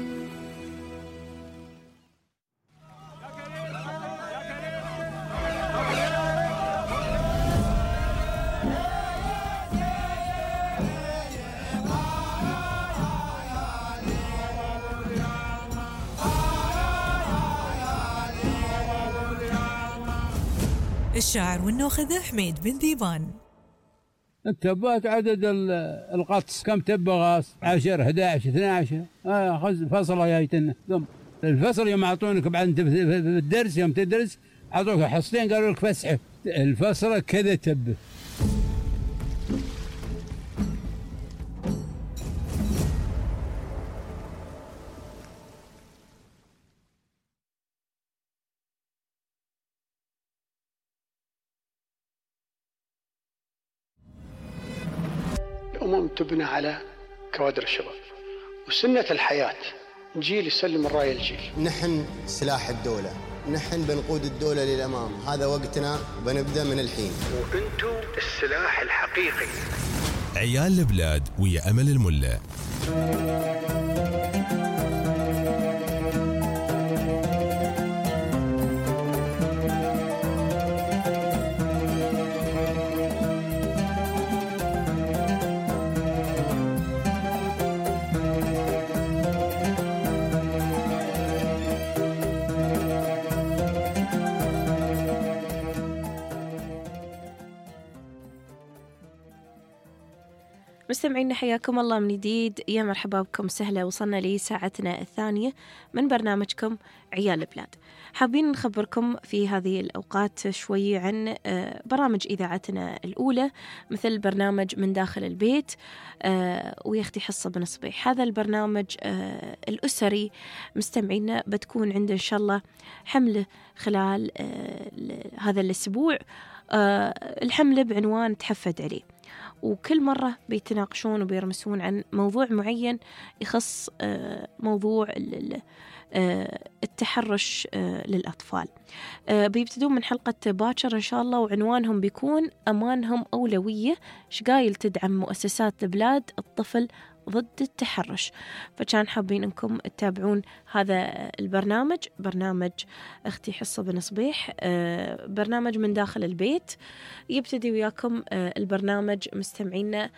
الشاعر والناخذ حميد بن ذيبان. التبات عدد القطس كم تبى غاص عشرة أحد عشر اثنا عشر آه خذ فصلة جايتنا ثم الفصل يوم أعطونك بعد في الدرس يوم تدرس أعطوك حصتين قالوا لك فسحة الفصلة كذا تبه الأمم تبنى على كوادر الشباب وسنة الحياة جيل يسلم الراية الجيل. نحن سلاح الدولة، نحن بنقود الدولة للأمام، هذا وقتنا وبنبدأ من الحين. وأنتم السلاح الحقيقي. عيال البلاد ويا أمل الملا. مستمعينا حياكم الله من جديد، يا مرحبا بكم، سهلة. وصلنا لي ساعتنا الثانية من برنامجكم عيال البلاد. حابين نخبركم في هذه الأوقات شوي عن برامج إذاعتنا الأولى، مثل برنامج من داخل البيت ويختي حصة بن صبيح. هذا البرنامج الأسري مستمعينا بتكون عنده إن شاء الله حملة خلال هذا الأسبوع، الحملة بعنوان تحفد عليه، وكل مرة بيتناقشون وبيرمسون عن موضوع معين يخص موضوع التحرش للأطفال. بيبتدون من حلقة باكر إن شاء الله، وعنوانهم بيكون أمانهم أولوية، شقايل تدعم مؤسسات البلاد الطفل ضد التحرش. فكان حابين أنكم تتابعون هذا البرنامج، برنامج أختي حصة بن صبيح، برنامج من داخل البيت. يبتدي وياكم البرنامج مستمعينا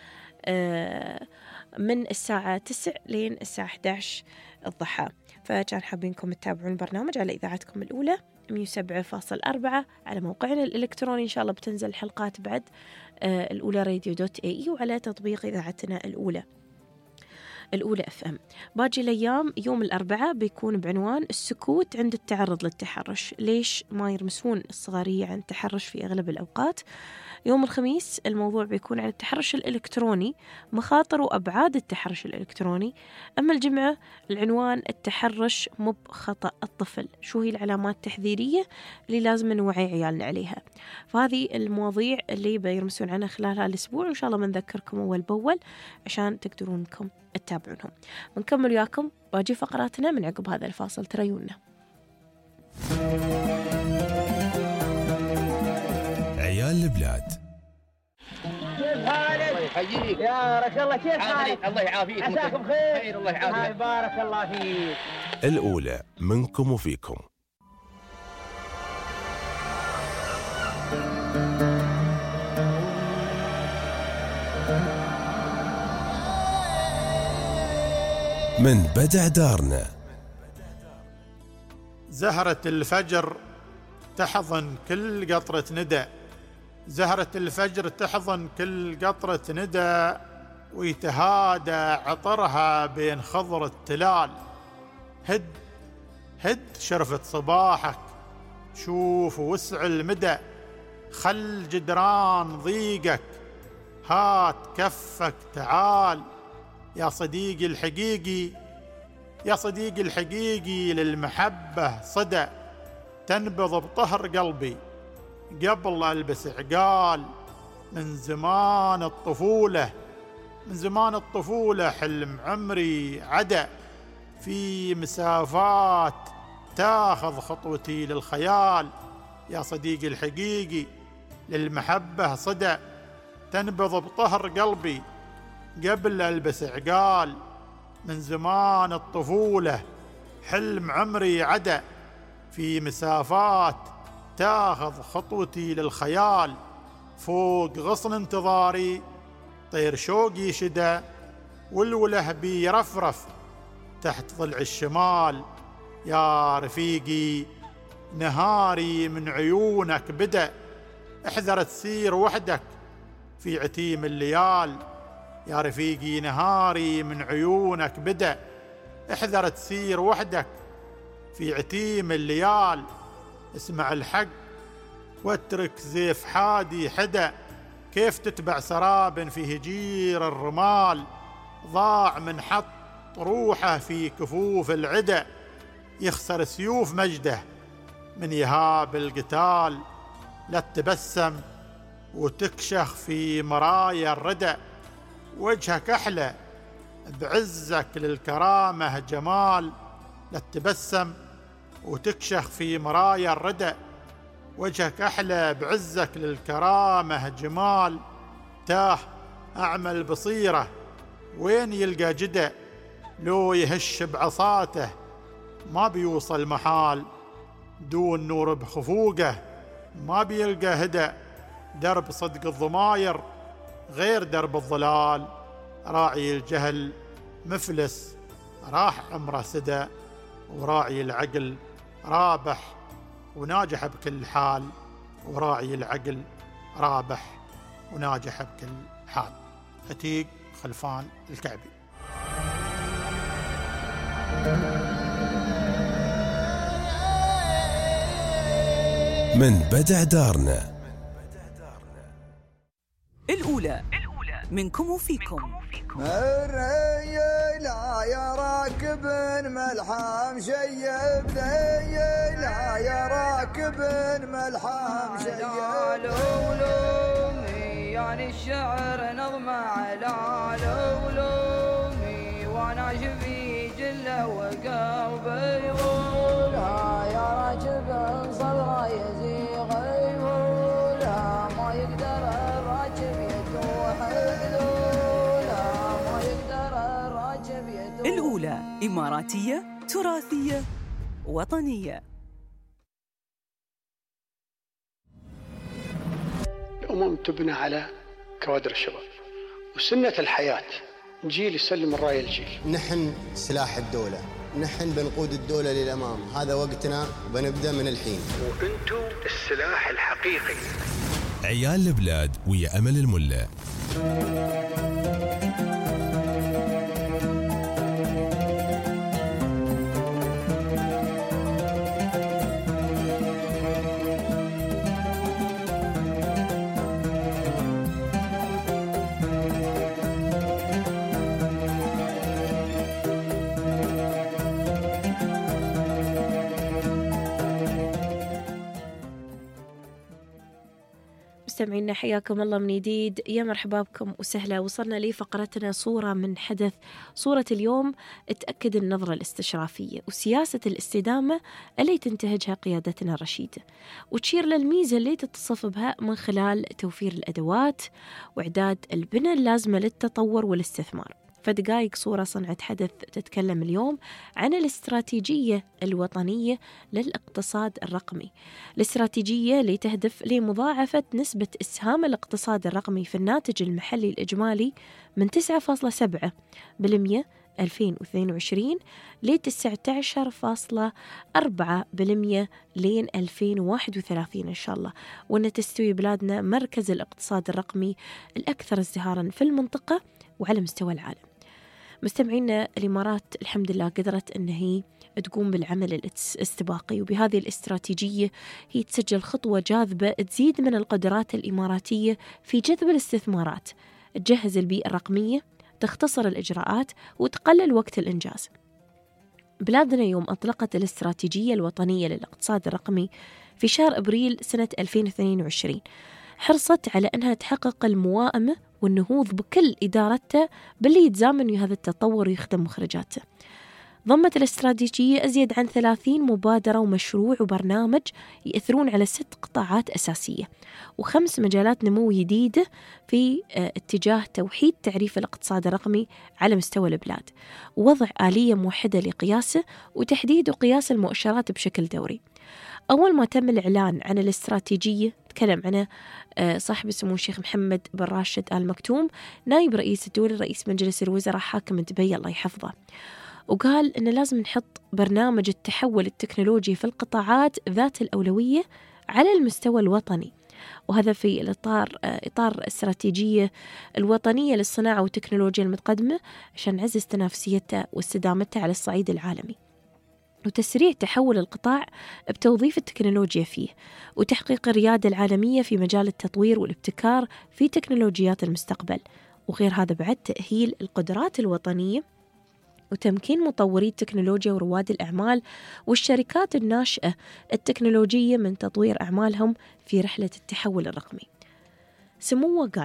من الساعة تسعة لين الساعة إحدى عشر الضحى. فكان حابينكم تتابعون البرنامج على إذاعتكم الأولى مية وسبعة فاصل أربعة، على موقعنا الإلكتروني إن شاء الله بتنزل الحلقات بعد الأولى راديو دوت اي اي، وعلى تطبيق إذاعتنا الأولى الأولى اف ام. باقي الأيام يوم الأربعاء بيكون بعنوان السكوت عند التعرض للتحرش، ليش ما يرمسون الصغارية عن التحرش في أغلب الأوقات. يوم الخميس الموضوع بيكون عن التحرش الإلكتروني، مخاطر وأبعاد التحرش الإلكتروني. أما الجمعة العنوان التحرش مو بخطأ الطفل، شو هي العلامات التحذيرية اللي لازم نوعي عيالنا عليها. فهذه المواضيع اللي بيرمسون عنها خلال هالأسبوع، وإن شاء الله بنذكركم أول بأول عشان تقدرون انكم تتابعونهم. ونكمل وياكم باقي فقراتنا من عقب هذا الفاصل، تريونا. عيال البلاد. كيف حالك؟ الله يحييك يا رك الله، كيف حالك؟ الله يعافيك، عساكم خير. خير الله يعافيك، بارك الله فيك. الأولى منكم وفيكم. من بدع دارنا. زهرة الفجر تحضن كل قطرة ندى، زهرة الفجر تحضن كل قطرة ندى، ويتهادى عطرها بين خضر التلال. هد هد شرفة صباحك، شوف وسع المدى، خل جدران ضيقك، هات كفك تعال. يا صديقي الحقيقي، يا صديقي الحقيقي، للمحبة صدى تنبض بطهر قلبي قبل ألبس عقال. من زمان الطفولة، من زمان الطفولة حلم عمري عدا، في مسافات تاخذ خطوتي للخيال. يا صديقي الحقيقي، للمحبة صدى تنبض بطهر قلبي قبل ألبس عقال. من زمان الطفولة حلم عمري عدا، في مسافات تاخذ خطوتي للخيال. فوق غصن انتظاري طير شوقي شدا، والوله بي يرفرف تحت ضلع الشمال. يا رفيقي نهاري من عيونك بدا، احذر تسير وحدك في عتيم الليال. يا رفيقي نهاري من عيونك بدا، احذر تسير وحدك في عتيم الليال. اسمع الحق واترك زيف حادي حدا، كيف تتبع سراب في هجير الرمال. ضاع من حط روحه في كفوف العدا، يخسر سيوف مجده من يهاب القتال. لا تبسم وتكشخ في مرايا الردى، وجهك أحلى بعزك للكرامة جمال. لا تبسم وتكشخ في مرايا الردى، وجهك أحلى بعزك للكرامة جمال. تاه أعمى البصيرة وين يلقى جدى، لو يهش بعصاته ما بيوصل محال. دون نور بخفوقه ما بيلقى هدى، درب صدق الضماير غير درب الضلال. راعي الجهل مفلس راح عمره سدى، وراعي العقل رابح وناجح بكل حال. وراعي العقل رابح وناجح بكل حال. عتيق خلفان الكعبي. من بدع دارنا الأولى منكم وفيكم. لا يا راكب ملحام شيب لا يا راكب ملحام شيب لولومي يعني الشعر نظم على لولومي وانا شفي جله وقلبي يقولها يا راكب صدره يزيغ يقولها ما يقدر الراكب يتوح الأولى إماراتية تراثية وطنية. الأمم تبنى على كوادر الشباب، وسنة الحياة جيل يسلم الراية الجيل. نحن سلاح الدولة، نحن بنقود الدولة للأمام، هذا وقتنا وبنبدأ من الحين. وأنتم السلاح الحقيقي. عيال البلاد ويا أمل الملا. مستمعينا حياكم الله من جديد، يا مرحبا بكم وسهلا. وصلنا لي فقرتنا صورة من حدث. صورة اليوم تأكد النظرة الاستشرافية وسياسة الاستدامة اللي تنتهجها قيادتنا الرشيدة، وتشير للميزة اللي تتصف بها من خلال توفير الأدوات وإعداد البنى اللازمة للتطور والاستثمار. فدقائق صورة صنعت حدث تتكلم اليوم عن الاستراتيجية الوطنية للاقتصاد الرقمي، الاستراتيجية اللي تهدف لمضاعفة نسبة إسهام الاقتصاد الرقمي في الناتج المحلي الإجمالي من تسعة فاصلة سبعة بالمئة ألفين واثنين وعشرين ل تسعة عشر فاصلة أربعة بالمئة لين ألفين وواحد وثلاثين إن شاء الله، وأن تستوي بلادنا مركز الاقتصاد الرقمي الأكثر ازدهارا في المنطقة وعلى مستوى العالم. مستمعينا، الإمارات الحمد لله قدرت أن هي تقوم بالعمل الاستباقي، وبهذه الاستراتيجية هي تسجل خطوة جاذبة تزيد من القدرات الإماراتية في جذب الاستثمارات، تجهز البيئة الرقمية، تختصر الإجراءات وتقلل وقت الإنجاز. بلادنا يوم أطلقت الاستراتيجية الوطنية للاقتصاد الرقمي في شهر أبريل سنة ألفين واثنين وعشرين، حرصت على أنها تحقق الموائمة والنهوض بكل إدارتها باللي يتزامن هذا التطور ويخدم مخرجاته. ضمت الاستراتيجية أزيد عن ثلاثين مبادرة ومشروع وبرنامج يأثرون على ست قطاعات أساسية وخمس مجالات نمو جديدة في اتجاه توحيد تعريف الاقتصاد الرقمي على مستوى البلاد، ووضع آلية موحدة لقياسه وتحديد وقياس المؤشرات بشكل دوري. أول ما تم الإعلان عن الاستراتيجية تكلم عنه صاحب سمو الشيخ محمد بن راشد آل مكتوم نائب رئيس الدولة رئيس مجلس الوزراء حاكم دبي الله يحفظه، وقال إن لازم نحط برنامج التحول التكنولوجي في القطاعات ذات الأولوية على المستوى الوطني، وهذا في الإطار إطار الاستراتيجية الوطنية للصناعة والتكنولوجيا المتقدمة عشان نعزز تنافسيتها واستدامتها على الصعيد العالمي، وتسريع تحول القطاع بتوظيف التكنولوجيا فيه، وتحقيق الريادة العالمية في مجال التطوير والابتكار في تكنولوجيات المستقبل. وغير هذا بعد تأهيل القدرات الوطنية وتمكين مطوري التكنولوجيا ورواد الأعمال والشركات الناشئة التكنولوجية من تطوير أعمالهم في رحلة التحول الرقمي. سموه قال: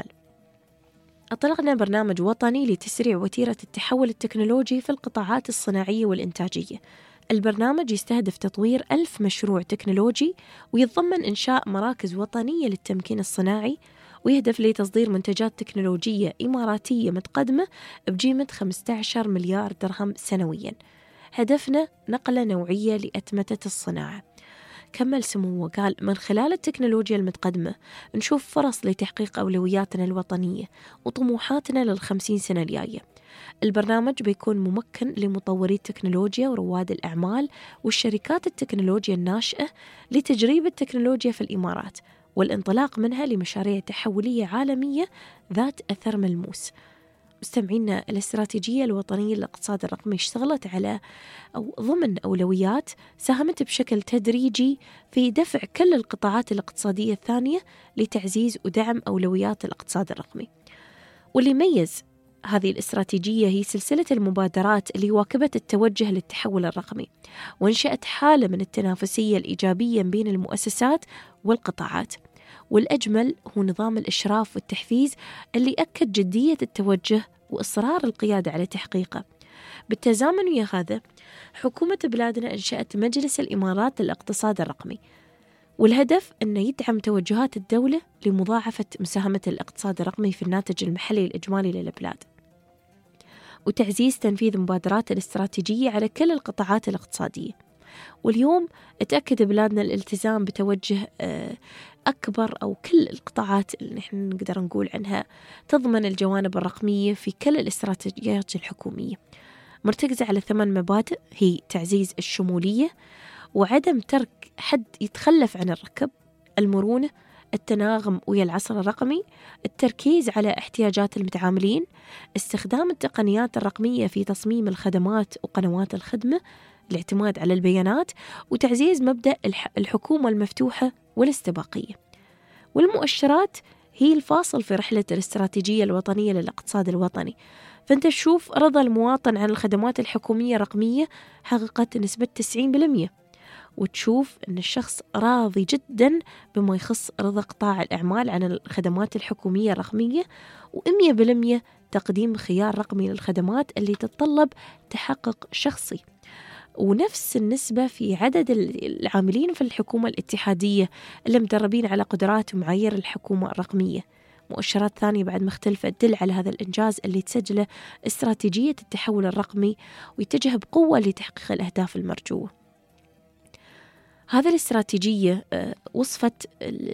أطلقنا برنامج وطني لتسريع وتيرة التحول التكنولوجي في القطاعات الصناعية والإنتاجية. البرنامج يستهدف تطوير ألف مشروع تكنولوجي ويتضمن إنشاء مراكز وطنية للتمكين الصناعي، ويهدف لتصدير منتجات تكنولوجية إماراتية متقدمة بقيمة خمسة عشر مليار درهم سنويا. هدفنا نقلة نوعية لأتمتة الصناعة. كمل سموه قال: من خلال التكنولوجيا المتقدمة نشوف فرص لتحقيق أولوياتنا الوطنية وطموحاتنا للخمسين سنة الجاية. البرنامج بيكون ممكن لمطوري التكنولوجيا ورواد الأعمال والشركات التكنولوجيا الناشئة لتجريب التكنولوجيا في الإمارات والانطلاق منها لمشاريع تحولية عالمية ذات أثر ملموس. مستمعينا، الاستراتيجية الوطنية للاقتصاد الرقمي اشتغلت على أو ضمن أولويات ساهمت بشكل تدريجي في دفع كل القطاعات الاقتصادية الثانية لتعزيز ودعم أولويات الاقتصاد الرقمي. واللي يميز هذه الاستراتيجية هي سلسلة المبادرات اللي واكبت التوجه للتحول الرقمي، وانشأت حالة من التنافسية الإيجابية بين المؤسسات والقطاعات. والأجمل هو نظام الإشراف والتحفيز اللي أكد جدية التوجه وإصرار القيادة على تحقيقه. بالتزامن ويا هذا، حكومة بلادنا أنشأت مجلس الإمارات للاقتصاد الرقمي، والهدف أنه يدعم توجهات الدولة لمضاعفة مساهمة الاقتصاد الرقمي في الناتج المحلي الإجمالي للبلاد، وتعزيز تنفيذ مبادرات الاستراتيجية على كل القطاعات الاقتصادية. واليوم اتأكد بلادنا الالتزام بتوجه أكبر أو كل القطاعات اللي نحن نقدر نقول عنها تضمن الجوانب الرقمية في كل الاستراتيجيات الحكومية، مرتكزة على ثمان مبادئ هي تعزيز الشمولية، وعدم ترك حد يتخلف عن الركب، المرونة، التناغم ويا العصر الرقمي، التركيز على احتياجات المتعاملين، استخدام التقنيات الرقمية في تصميم الخدمات وقنوات الخدمة، الاعتماد على البيانات، وتعزيز مبدأ الحكومة المفتوحة والاستباقية. والمؤشرات هي الفاصل في رحلة الاستراتيجية الوطنية للاقتصاد الوطني. فأنت تشوف رضا المواطن عن الخدمات الحكومية الرقمية حققت نسبة تسعين بالمئة، وتشوف أن الشخص راضي جدا بما يخص رضا قطاع الأعمال عن الخدمات الحكومية الرقمية، ومئة بالمئة تقديم خيار رقمي للخدمات اللي تتطلب تحقق شخصي. ونفس النسبة في عدد العاملين في الحكومة الاتحادية اللي مدربين على قدرات ومعايير الحكومة الرقمية. مؤشرات ثانية بعد مختلفة تدل على هذا الإنجاز اللي تسجله استراتيجية التحول الرقمي، ويتجه بقوة لتحقيق الأهداف المرجوة. هذه الاستراتيجية وصفت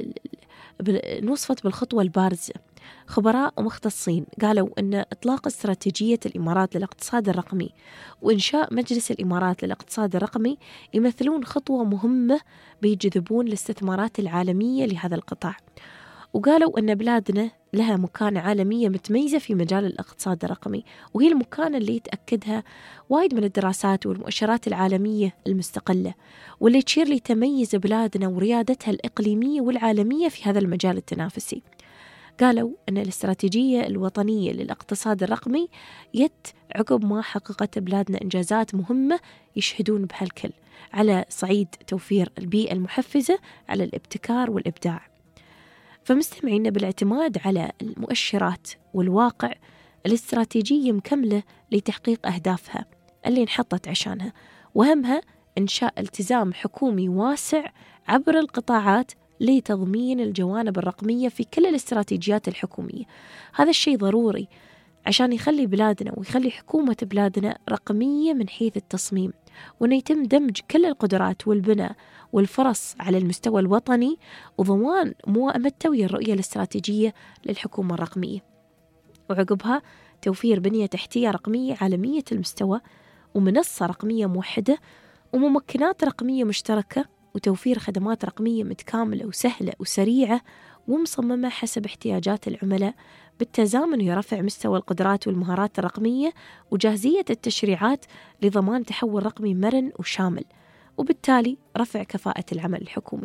وصفت بالخطوة البارزة. خبراء ومختصين قالوا أن إطلاق استراتيجية الإمارات للاقتصاد الرقمي وإنشاء مجلس الإمارات للاقتصاد الرقمي يمثلون خطوة مهمة بيجذبون الاستثمارات العالمية لهذا القطاع. وقالوا أن بلادنا لها مكانة عالمية متميزة في مجال الاقتصاد الرقمي، وهي المكانة اللي يتأكدها وايد من الدراسات والمؤشرات العالمية المستقلة، واللي تشير لتميز بلادنا وريادتها الإقليمية والعالمية في هذا المجال التنافسي. قالوا أن الاستراتيجية الوطنية للاقتصاد الرقمي يت عقب ما حققت بلادنا إنجازات مهمة يشهدون بها الكل على صعيد توفير البيئة المحفزة على الابتكار والإبداع. فمستمعين، بالاعتماد على المؤشرات والواقع، الاستراتيجية مكملة لتحقيق أهدافها اللي انحطت عشانها، وهمها إنشاء التزام حكومي واسع عبر القطاعات لتضمين الجوانب الرقمية في كل الاستراتيجيات الحكومية. هذا الشيء ضروري عشان يخلي بلادنا ويخلي حكومة بلادنا رقمية من حيث التصميم، وأن يتم دمج كل القدرات والبناء والفرص على المستوى الوطني، وضمان موائمته ويا الرؤية الاستراتيجية للحكومة الرقمية. وعقبها توفير بنية تحتية رقمية عالمية المستوى، ومنصة رقمية موحدة، وممكنات رقمية مشتركة، وتوفير خدمات رقمية متكاملة وسهلة وسريعة ومصممة حسب احتياجات العملاء، بالتزامن يرفع مستوى القدرات والمهارات الرقمية وجاهزية التشريعات لضمان تحول رقمي مرن وشامل، وبالتالي رفع كفاءة العمل الحكومي.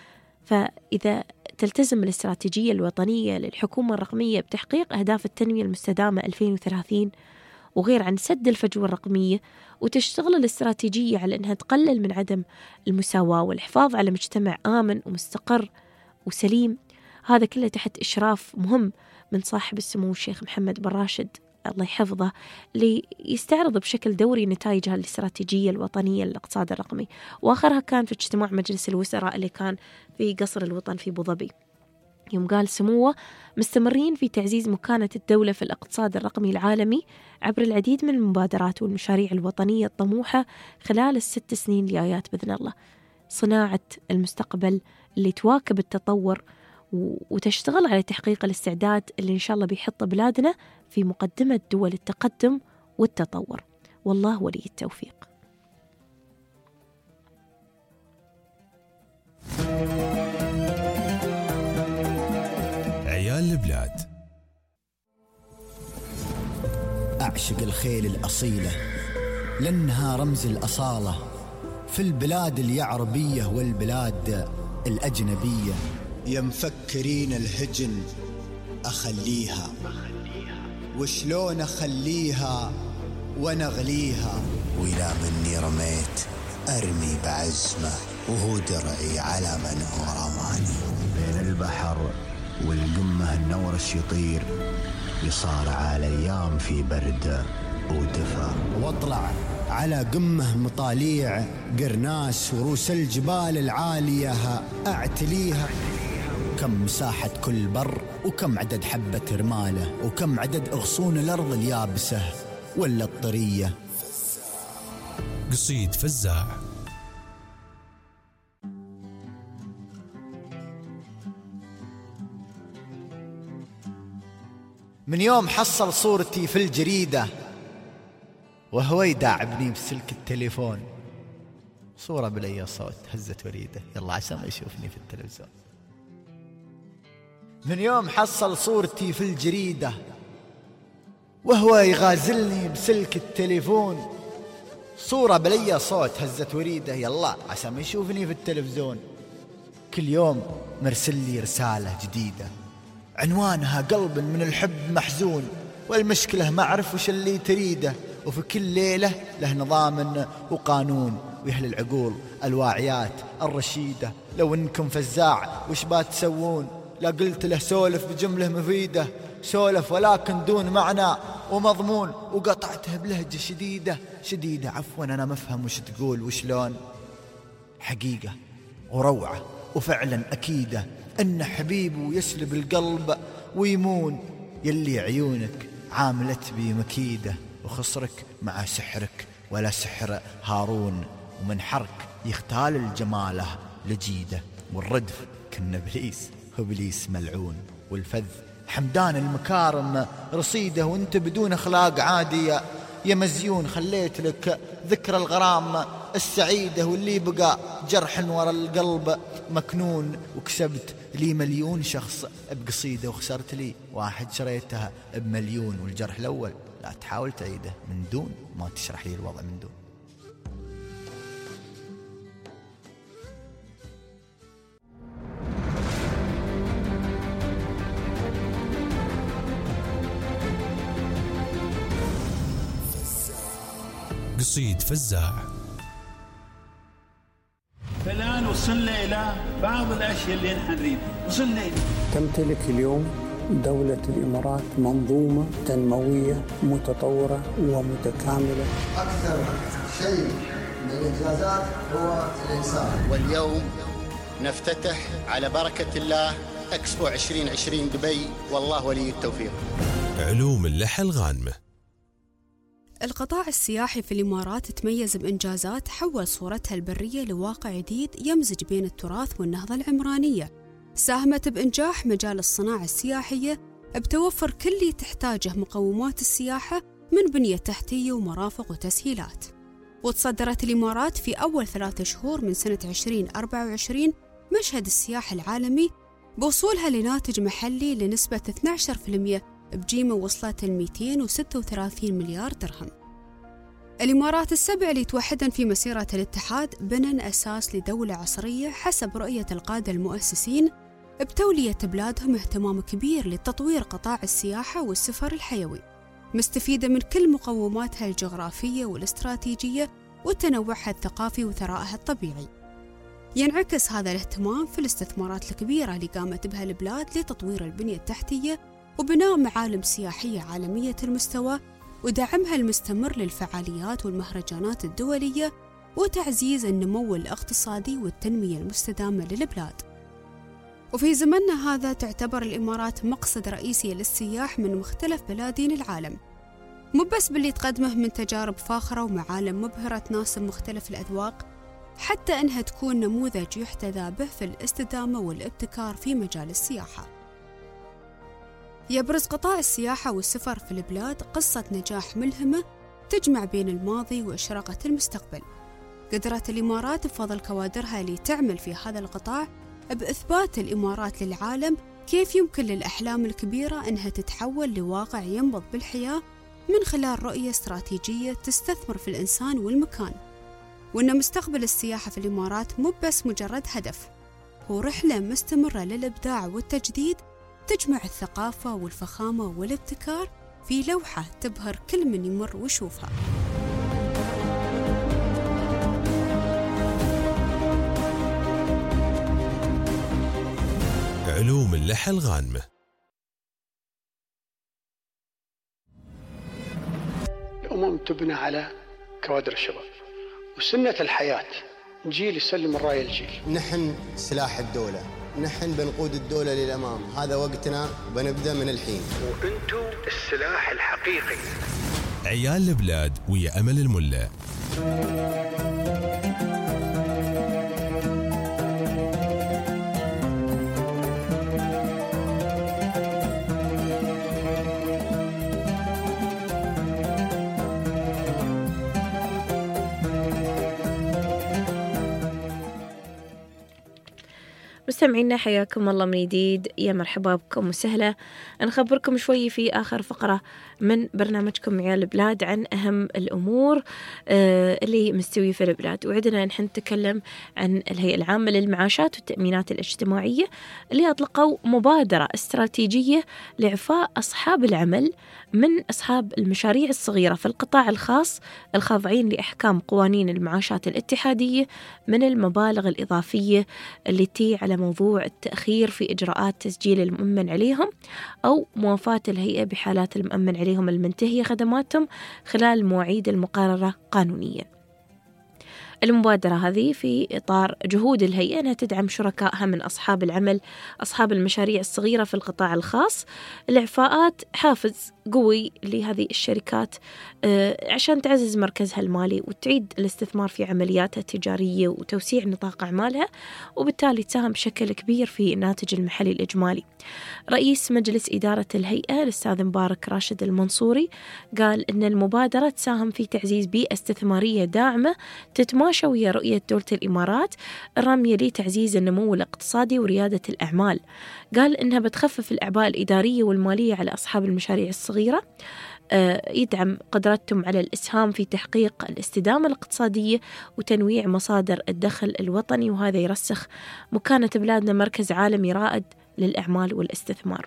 فإذا تلتزم الاستراتيجية الوطنية للحكومة الرقمية بتحقيق أهداف التنمية المستدامة ألفين وثلاثين وغير عن سد الفجوة الرقمية، وتشتغل الاستراتيجية على أنها تقلل من عدم المساواة والحفاظ على مجتمع آمن ومستقر وسليم، هذا كله تحت إشراف مهم من صاحب السمو الشيخ محمد بن راشد الله يحفظه، ليستعرض بشكل دوري نتائج الاستراتيجية الوطنية للاقتصاد الرقمي. وآخرها كان في اجتماع مجلس الوزراء اللي كان في قصر الوطن في أبو ظبي، يوم قال سموه: مستمرين في تعزيز مكانة الدولة في الاقتصاد الرقمي العالمي عبر العديد من المبادرات والمشاريع الوطنية الطموحة خلال الست سنين الجايات بإذن الله، صناعة المستقبل اللي تواكب التطور وتشتغل على تحقيق الاستعداد اللي إن شاء الله بيحط بلادنا في مقدمة دول التقدم والتطور، والله ولي التوفيق. عيال البلاد. أعشق الخيل الأصيلة لأنها رمز الأصالة في البلاد اليعربية والبلاد الأجنبية. يا مفكرين الهجن أخليها، وشلون أخليها ونغليها، وإلى مني رميت أرمي بعزمه وهو درعي على من هو رماني. بين البحر والقمة النورش يطير، يصارع على أيام في برد ودفا، واطلع على قمة مطاليع قرناس وروس الجبال العالية أعتليها. كم مساحة كل بر، وكم عدد حبة رماله، وكم عدد أغصون الأرض اليابسة ولا الطرية. قصيد فزاع. من يوم حصل صورتي في الجريدة وهو يداعبني بسلك التليفون، صورة بلي صوت هزت وريده، يلا عسى ما يشوفني في التلفزيون. من يوم حصل صورتي في الجريدة وهو يغازلني بسلك التليفون، صورة بلي صوت هزت وريده، يلا عسى ما يشوفني في التلفزيون. كل يوم مرسل لي رسالة جديدة عنوانها قلب من الحب محزون، والمشكلة ما أعرف وش اللي تريده، وفي كل ليلة له نظام وقانون. ويهل العقول الواعيات الرشيدة، لو إنكم فزاع وش باتسوون؟ لا قلت له سولف بجملة مفيدة، سولف ولكن دون معنى ومضمون، وقطعته بلهجة شديدة شديدة. عفوا أنا مفهم وش تقول وشلون. حقيقة وروعة وفعلا أكيدة أن حبيبه يسلب القلب ويمون، يلي عيونك عاملت بي مكيدة، وخصرك مع سحرك ولا سحر هارون، ومن حرك يختال الجماله لجيده، والردف كن إبليس وإبليس ملعون، والفذ حمدان المكارم رصيده، وانت بدون أخلاق عادية يا مزيون. خليت لك ذكرى الغرام السعيدة، واللي بقى جرح ورا القلب مكنون، وكسبت لي مليون شخص بقصيدة، وخسرت لي واحد شريتها بمليون. والجرح الأول لا تحاول تعيده من دون ما تشرح لي الوضع من دون. قصيد فزاع. فالآن وصلنا إلى بعض الأشياء اللي نحن نريدها. وصلنا إلى تمتلك اليوم دولة الإمارات منظومة تنموية متطورة ومتكاملة. أكثر شيء من الإنجازات هو الإنسان. واليوم نفتتح على بركة الله إكسبو عشرين عشرين دبي، والله ولي التوفيق. علوم اللحى الغانمة. القطاع السياحي في الإمارات تميز بإنجازات حول صورتها البرية لواقع جديد يمزج بين التراث والنهضة العمرانية. ساهمت بإنجاح مجال الصناعة السياحية بتوفر كل اللي تحتاجه مقومات السياحة من بنية تحتية ومرافق وتسهيلات. وتصدرت الإمارات في أول ثلاثة شهور من سنة عشرين أربعة وعشرين مشهد السياحة العالمي بوصولها لناتج محلي لنسبة اثني عشر بالمئة بجيمة وصلت ل مئتين وستة وثلاثين مليار درهم. الإمارات السبع اللي توحدن في مسيرة الاتحاد بنن أساس لدولة عصرية حسب رؤية القادة المؤسسين، بتولية بلادهم اهتمام كبير لتطوير قطاع السياحة والسفر الحيوي، مستفيدة من كل مقوماتها الجغرافية والاستراتيجية وتنوعها الثقافي وثرائها الطبيعي. ينعكس هذا الاهتمام في الاستثمارات الكبيرة اللي قامت بها البلاد لتطوير البنية التحتية وبناء معالم سياحية عالمية المستوى، ودعمها المستمر للفعاليات والمهرجانات الدولية، وتعزيز النمو الاقتصادي والتنمية المستدامة للبلاد. وفي زمننا هذا تعتبر الإمارات مقصد رئيسي للسياح من مختلف بلادين العالم، مو بس باللي تقدمه من تجارب فاخرة ومعالم مبهرة تناسب مختلف الأذواق، حتى أنها تكون نموذج يحتذى به في الاستدامة والابتكار في مجال السياحة. يبرز قطاع السياحة والسفر في البلاد قصة نجاح ملهمة تجمع بين الماضي وإشراقة المستقبل. قدرت الإمارات بفضل كوادرها اللي تعمل في هذا القطاع بإثبات الإمارات للعالم كيف يمكن للأحلام الكبيرة أنها تتحول لواقع ينبض بالحياة من خلال رؤية استراتيجية تستثمر في الإنسان والمكان، وأن مستقبل السياحة في الإمارات مو بس مجرد هدف، هو رحلة مستمرة للإبداع والتجديد تجمع الثقافة والفخامة والابتكار في لوحة تبهر كل من يمر ويشوفها. علوم اللحى الغانمة. الأمم تبنى على كوادر الشباب، وسنة الحياة جيل يسلم الراية الجيل. نحن سلاح الدولة، نحن بنقود الدولة للأمام، هذا وقتنا وبنبدأ من الحين. وأنتم السلاح الحقيقي. عيال البلاد ويا أمل الملا. مستمعينا حياكم الله من جديد، يا مرحبا بكم وسهلا. نخبركم شوي في آخر فقرة من برنامجكم عيال البلاد عن أهم الأمور اللي مستوية في البلاد، وعدنا نحن نتكلم عن الهيئة العامة للمعاشات والتأمينات الاجتماعية اللي أطلقوا مبادرة استراتيجية لإعفاء أصحاب العمل من أصحاب المشاريع الصغيرة في القطاع الخاص الخاضعين لأحكام قوانين المعاشات الاتحادية من المبالغ الإضافية التي على موضوع التأخير في إجراءات تسجيل المؤمن عليهم أو موافاة الهيئة بحالات المؤمن عليهم المنتهية خدماتهم خلال المواعيد المقررة قانونيا. المبادرة هذه في إطار جهود الهيئة أنها تدعم شركائها من أصحاب العمل أصحاب المشاريع الصغيرة في القطاع الخاص، الإعفاءات حافز قوي لهذه الشركات عشان تعزز مركزها المالي وتعيد الاستثمار في عملياتها التجارية وتوسيع نطاق أعمالها، وبالتالي تساهم بشكل كبير في الناتج المحلي الإجمالي. رئيس مجلس إدارة الهيئة الأستاذ مبارك راشد المنصوري قال أن المبادرة تساهم في تعزيز بيئة استثمارية داعمة تتماشى ويا رؤية دولة الإمارات الرامية لتعزيز النمو الاقتصادي وريادة الأعمال. قال أنها بتخفف الأعباء الإدارية والمالية على أصحاب المشاريع الصغيرة، يدعم قدرتهم على الإسهام في تحقيق الاستدامة الاقتصادية وتنويع مصادر الدخل الوطني، وهذا يرسخ مكانة بلادنا مركز عالمي رائد للأعمال والاستثمار.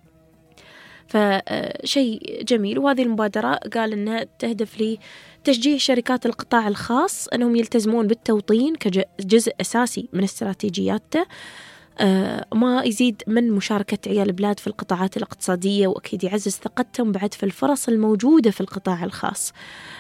فشيء جميل. وهذه المبادرة قال أنها تهدف لتشجيع شركات القطاع الخاص أنهم يلتزمون بالتوطين كجزء أساسي من استراتيجياته، ما يزيد من مشاركة عيال البلاد في القطاعات الاقتصادية، وأكيد يعزز ثقتهم بعد في الفرص الموجودة في القطاع الخاص.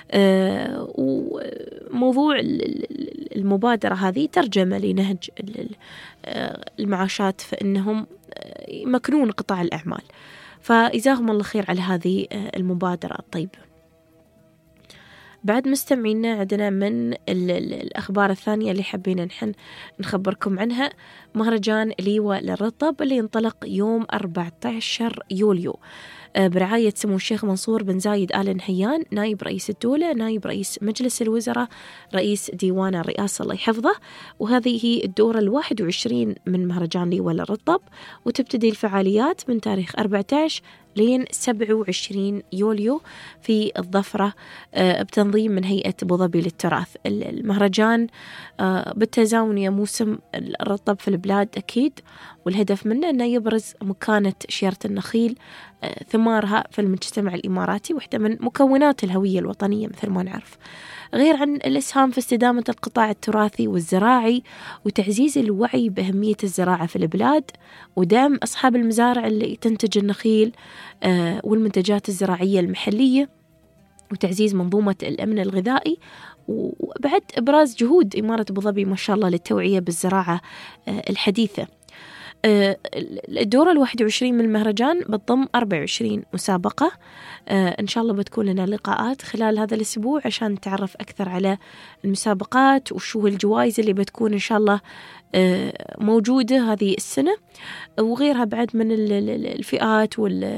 وموضوع المبادرة هذه ترجمة لنهج المعاشات فإنهم يمكنون قطاع الأعمال، فإجزاهم الله خير على هذه المبادرة الطيبة. بعد مستمعينا عندنا من الأخبار الثانية اللي حبينا نحن نخبركم عنها مهرجان ليوة للرطب اللي ينطلق يوم أربعة عشر يوليو برعاية سمو الشيخ منصور بن زايد آل نهيان نائب رئيس الدولة، نائب رئيس مجلس الوزراء، رئيس ديوان الرئاسة الله يحفظه. وهذه هي الدورة الواحد وعشرين من مهرجان ليوة للرطب، وتبتدي الفعاليات من تاريخ أربعة عشر لين سبعة وعشرين يوليو في الظفرة بتنظيم من هيئة أبو ظبي للتراث. المهرجان بالتزامن يا موسم الرطب في البلاد أكيد، والهدف منه أنه يبرز مكانة شجرة النخيل ثمارها في المجتمع الإماراتي، واحدة من مكونات الهوية الوطنية مثل ما نعرف، غير عن الإسهام في استدامة القطاع التراثي والزراعي وتعزيز الوعي بأهمية الزراعة في البلاد ودعم أصحاب المزارع اللي تنتج النخيل والمنتجات الزراعية المحلية وتعزيز منظومة الأمن الغذائي، وبعد إبراز جهود إمارة أبو ظبي ما شاء الله للتوعية بالزراعة الحديثة. الدورة الواحد وعشرين من المهرجان بتضم أربعة وعشرين مسابقة، إن شاء الله بتكون لنا لقاءات خلال هذا الأسبوع عشان نتعرف أكثر على المسابقات وشو الجوائز اللي بتكون إن شاء الله موجودة هذه السنة، وغيرها بعد من الفئات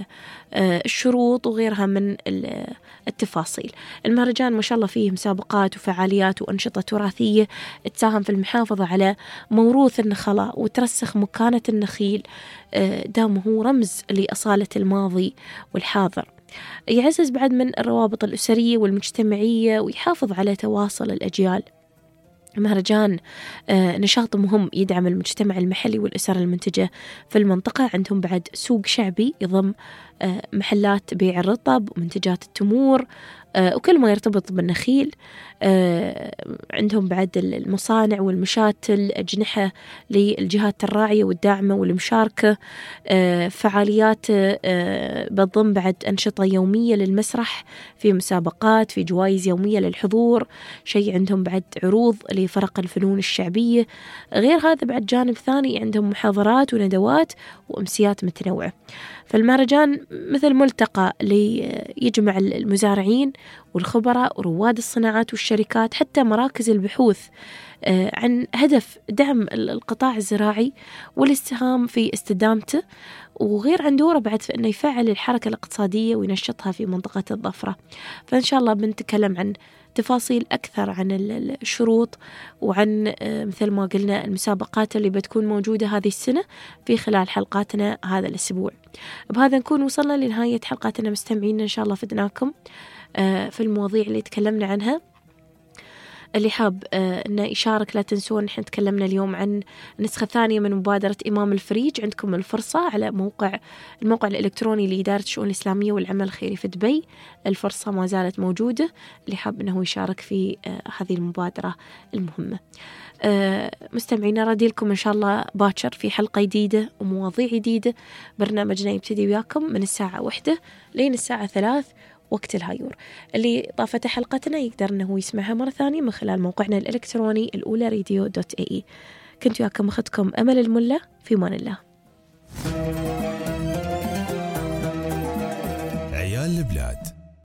والشروط وغيرها من التفاصيل. المهرجان ما شاء الله فيه مسابقات وفعاليات وأنشطة تراثية تساهم في المحافظة على موروث النخلاء وترسخ مكانة النخيل دام هو رمز لأصالة الماضي والحاضر. يعزز بعد من الروابط الأسرية والمجتمعية ويحافظ على تواصل الأجيال. مهرجان نشاط مهم يدعم المجتمع المحلي والأسر المنتجة في المنطقة. عندهم بعد سوق شعبي يضم محلات بيع الرطب ومنتجات التمور وكل ما يرتبط بالنخيل. عندهم بعد المصانع والمشات الأجنحة للجهات الراعية والداعمة والمشاركة. فعاليات بتضم بعد أنشطة يومية للمسرح، في مسابقات، في جوائز يومية للحضور. شيء عندهم بعد عروض لفرق الفنون الشعبية. غير هذا بعد جانب ثاني عندهم محاضرات وندوات وأمسيات متنوعة. فالمهرجان مثل ملتقى ليجمع المزارعين والخبراء ورواد الصناعات والشركات حتى مراكز البحوث عن هدف دعم القطاع الزراعي والاستهام في استدامته، وغير عن دوره بعد في أنه يفعل الحركة الاقتصادية وينشطها في منطقة الظفرة. فإن شاء الله بنتكلم عن تفاصيل أكثر عن الشروط وعن مثل ما قلنا المسابقات اللي بتكون موجودة هذه السنة في خلال حلقاتنا هذا الأسبوع. بهذا نكون وصلنا لنهاية حلقاتنا مستمعين، إن شاء الله فدناكم في المواضيع اللي تكلمنا عنها. اللي حاب أنه يشارك لا تنسون نحن تكلمنا اليوم عن النسخة الثانية من مبادرة إمام الفريج. عندكم الفرصة على موقع الموقع الإلكتروني لإدارة الشؤون الإسلامية والعمل الخيري في دبي. الفرصة ما زالت موجودة اللي حاب أنه يشارك في هذه المبادرة المهمة. مستمعينا ردي لكم إن شاء الله باكر في حلقة جديدة ومواضيع جديدة. برنامجنا يبتدي وياكم من الساعة واحدة لين الساعة ثلاث وقت الهايور. اللي طافت حلقتنا يقدر أنه يسمعها مرة ثانية من خلال موقعنا الإلكتروني الأولى راديو دوت اي اي. كنت وياكم أخذكم أمل الملا، في مان الله. عيال البلاد